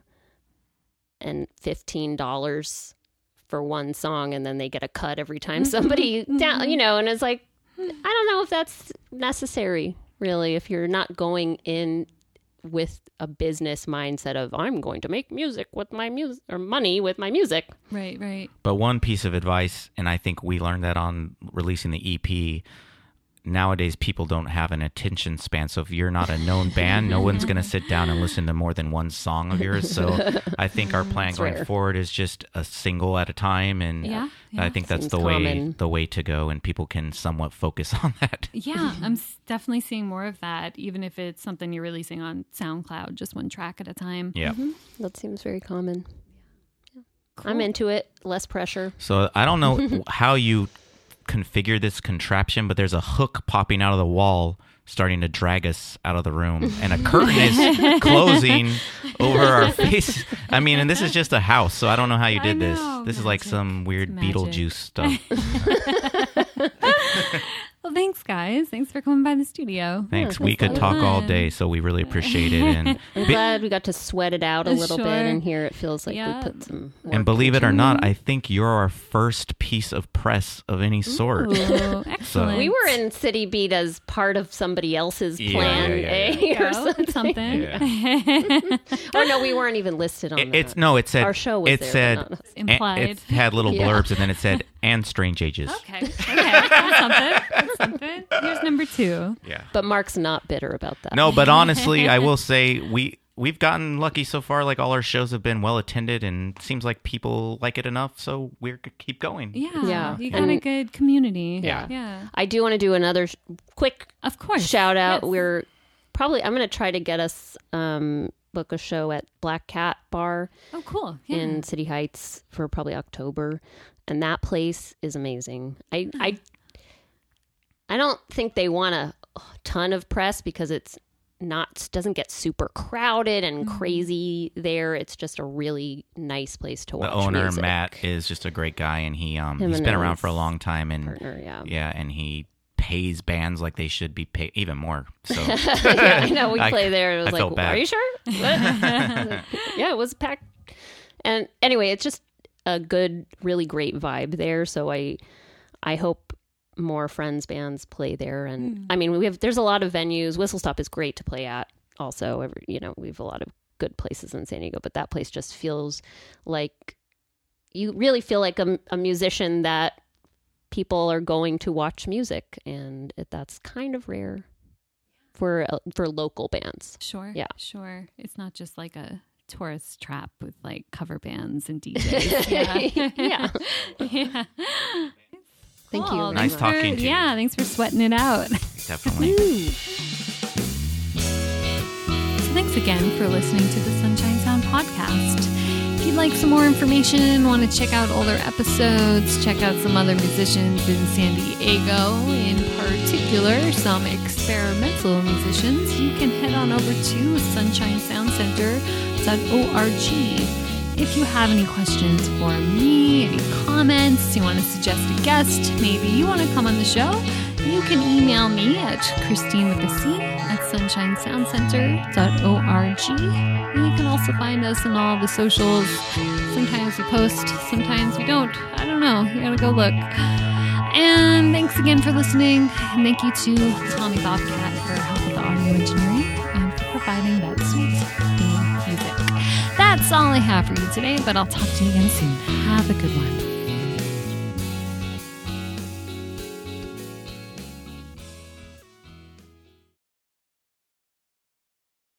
and fifteen dollars for one song, and then they get a cut every time somebody down, you know, and it's like, I don't know if that's necessary, really, if you're not going in with a business mindset of I'm going to make music with my music or money with my music. Right, right. But one piece of advice, and I think we learned that on releasing the E P, nowadays people don't have an attention span. So if you're not a known band, no one's going to sit down and listen to more than one song of yours. So I think our plan that's going rare. forward is just a single at a time. And yeah, yeah. I think that's Seems the common. way the way to go, and people can somewhat focus on that. Yeah, I'm s- definitely seeing more of that, even if it's something you're releasing on SoundCloud, just one track at a time. Yeah. Mm-hmm. That seems very common. Yeah. Cool. I'm into it. Less pressure. So I don't know how you configure this contraption, but there's a hook popping out of the wall starting to drag us out of the room, and a curtain is closing over our face. I mean, and this is just a house, so I don't know how you did this. This Magic. is like some weird Magic. Beetlejuice stuff. Well, thanks, guys. Thanks for coming by the studio. Thanks. Yeah, we could that's talk all fun. day, so we really appreciate it. And I'm glad we got to sweat it out a little Sure. bit in here. It feels like Yeah. we put some work and believe it or into not, I think you're our first piece of press of any sort. Ooh, excellent. We were in City Beat as part of somebody else's Yeah, plan, yeah, yeah, eh? Yeah, or something. something. Yeah. Or no, we weren't even listed on It- that. it's no, it said Our show was it there, said but not us. and Implied. it had little Yeah. blurbs, and then it said and Strange Ages. Okay. Okay. That's something. That's something. Here's number two. Yeah. But Mark's not bitter about that. No, but honestly, I will say we we've gotten lucky so far. Like all our shows have been well attended, and it seems like people like it enough. So we're gonna keep going. Yeah. Yeah. You got a And- good community. Yeah. Yeah. I do want to do another sh- quick Of course. shout out. Yes. We're probably, I'm going to try to get us um, book a show at Black Cat Bar Oh, cool. Yeah. in City Heights for probably October. And that place is amazing. I, I, I don't think they want a ton of press because it's not, doesn't get super crowded and Mm-hmm. crazy there. It's just a really nice place to watch The owner music. Matt is just a great guy, and he um Him he's and been around his for a long time, and partner, yeah. yeah, and he pays bands like they should be paid, even more. So Yeah, I know. We I- play there. It was I felt like, bad. are you sure? What? Yeah, it was packed. And anyway, it's just a good, really great vibe there. So I, I hope more Friends bands play there. And Mm. I mean, we have there's a lot of venues. Whistle Stop is great to play at. Also, every, you know, we have a lot of good places in San Diego, but that place just feels like you really feel like a, a musician that people are going to watch music, and it, that's kind of rare for uh, for local bands. Sure. Yeah. Sure. It's not just like a tourist trap with like cover bands and D Js. Yeah. Yeah. Yeah. Thank Cool. you. Nice Thanks talking for, to you. Yeah, thanks for sweating it out. Definitely. So thanks again for listening to the Sunshine Sound podcast. If you'd like some more information, want to check out older episodes, check out some other musicians in San Diego, in particular some experimental musicians, you can head on over to sunshine sound center dot org. If you have any questions for me, any comments, you want to suggest a guest, maybe you want to come on the show, you can email me at Christine with a C at sunshine sound center dot org. You can also find us on all the socials. Sometimes we post, sometimes we don't. I don't know. You gotta go look. And thanks again for listening. And thank you to Tommy Bobcat for help with the audio engineering and for providing that sweet theme music. That's all I have for you today, but I'll talk to you again soon. Have a good one.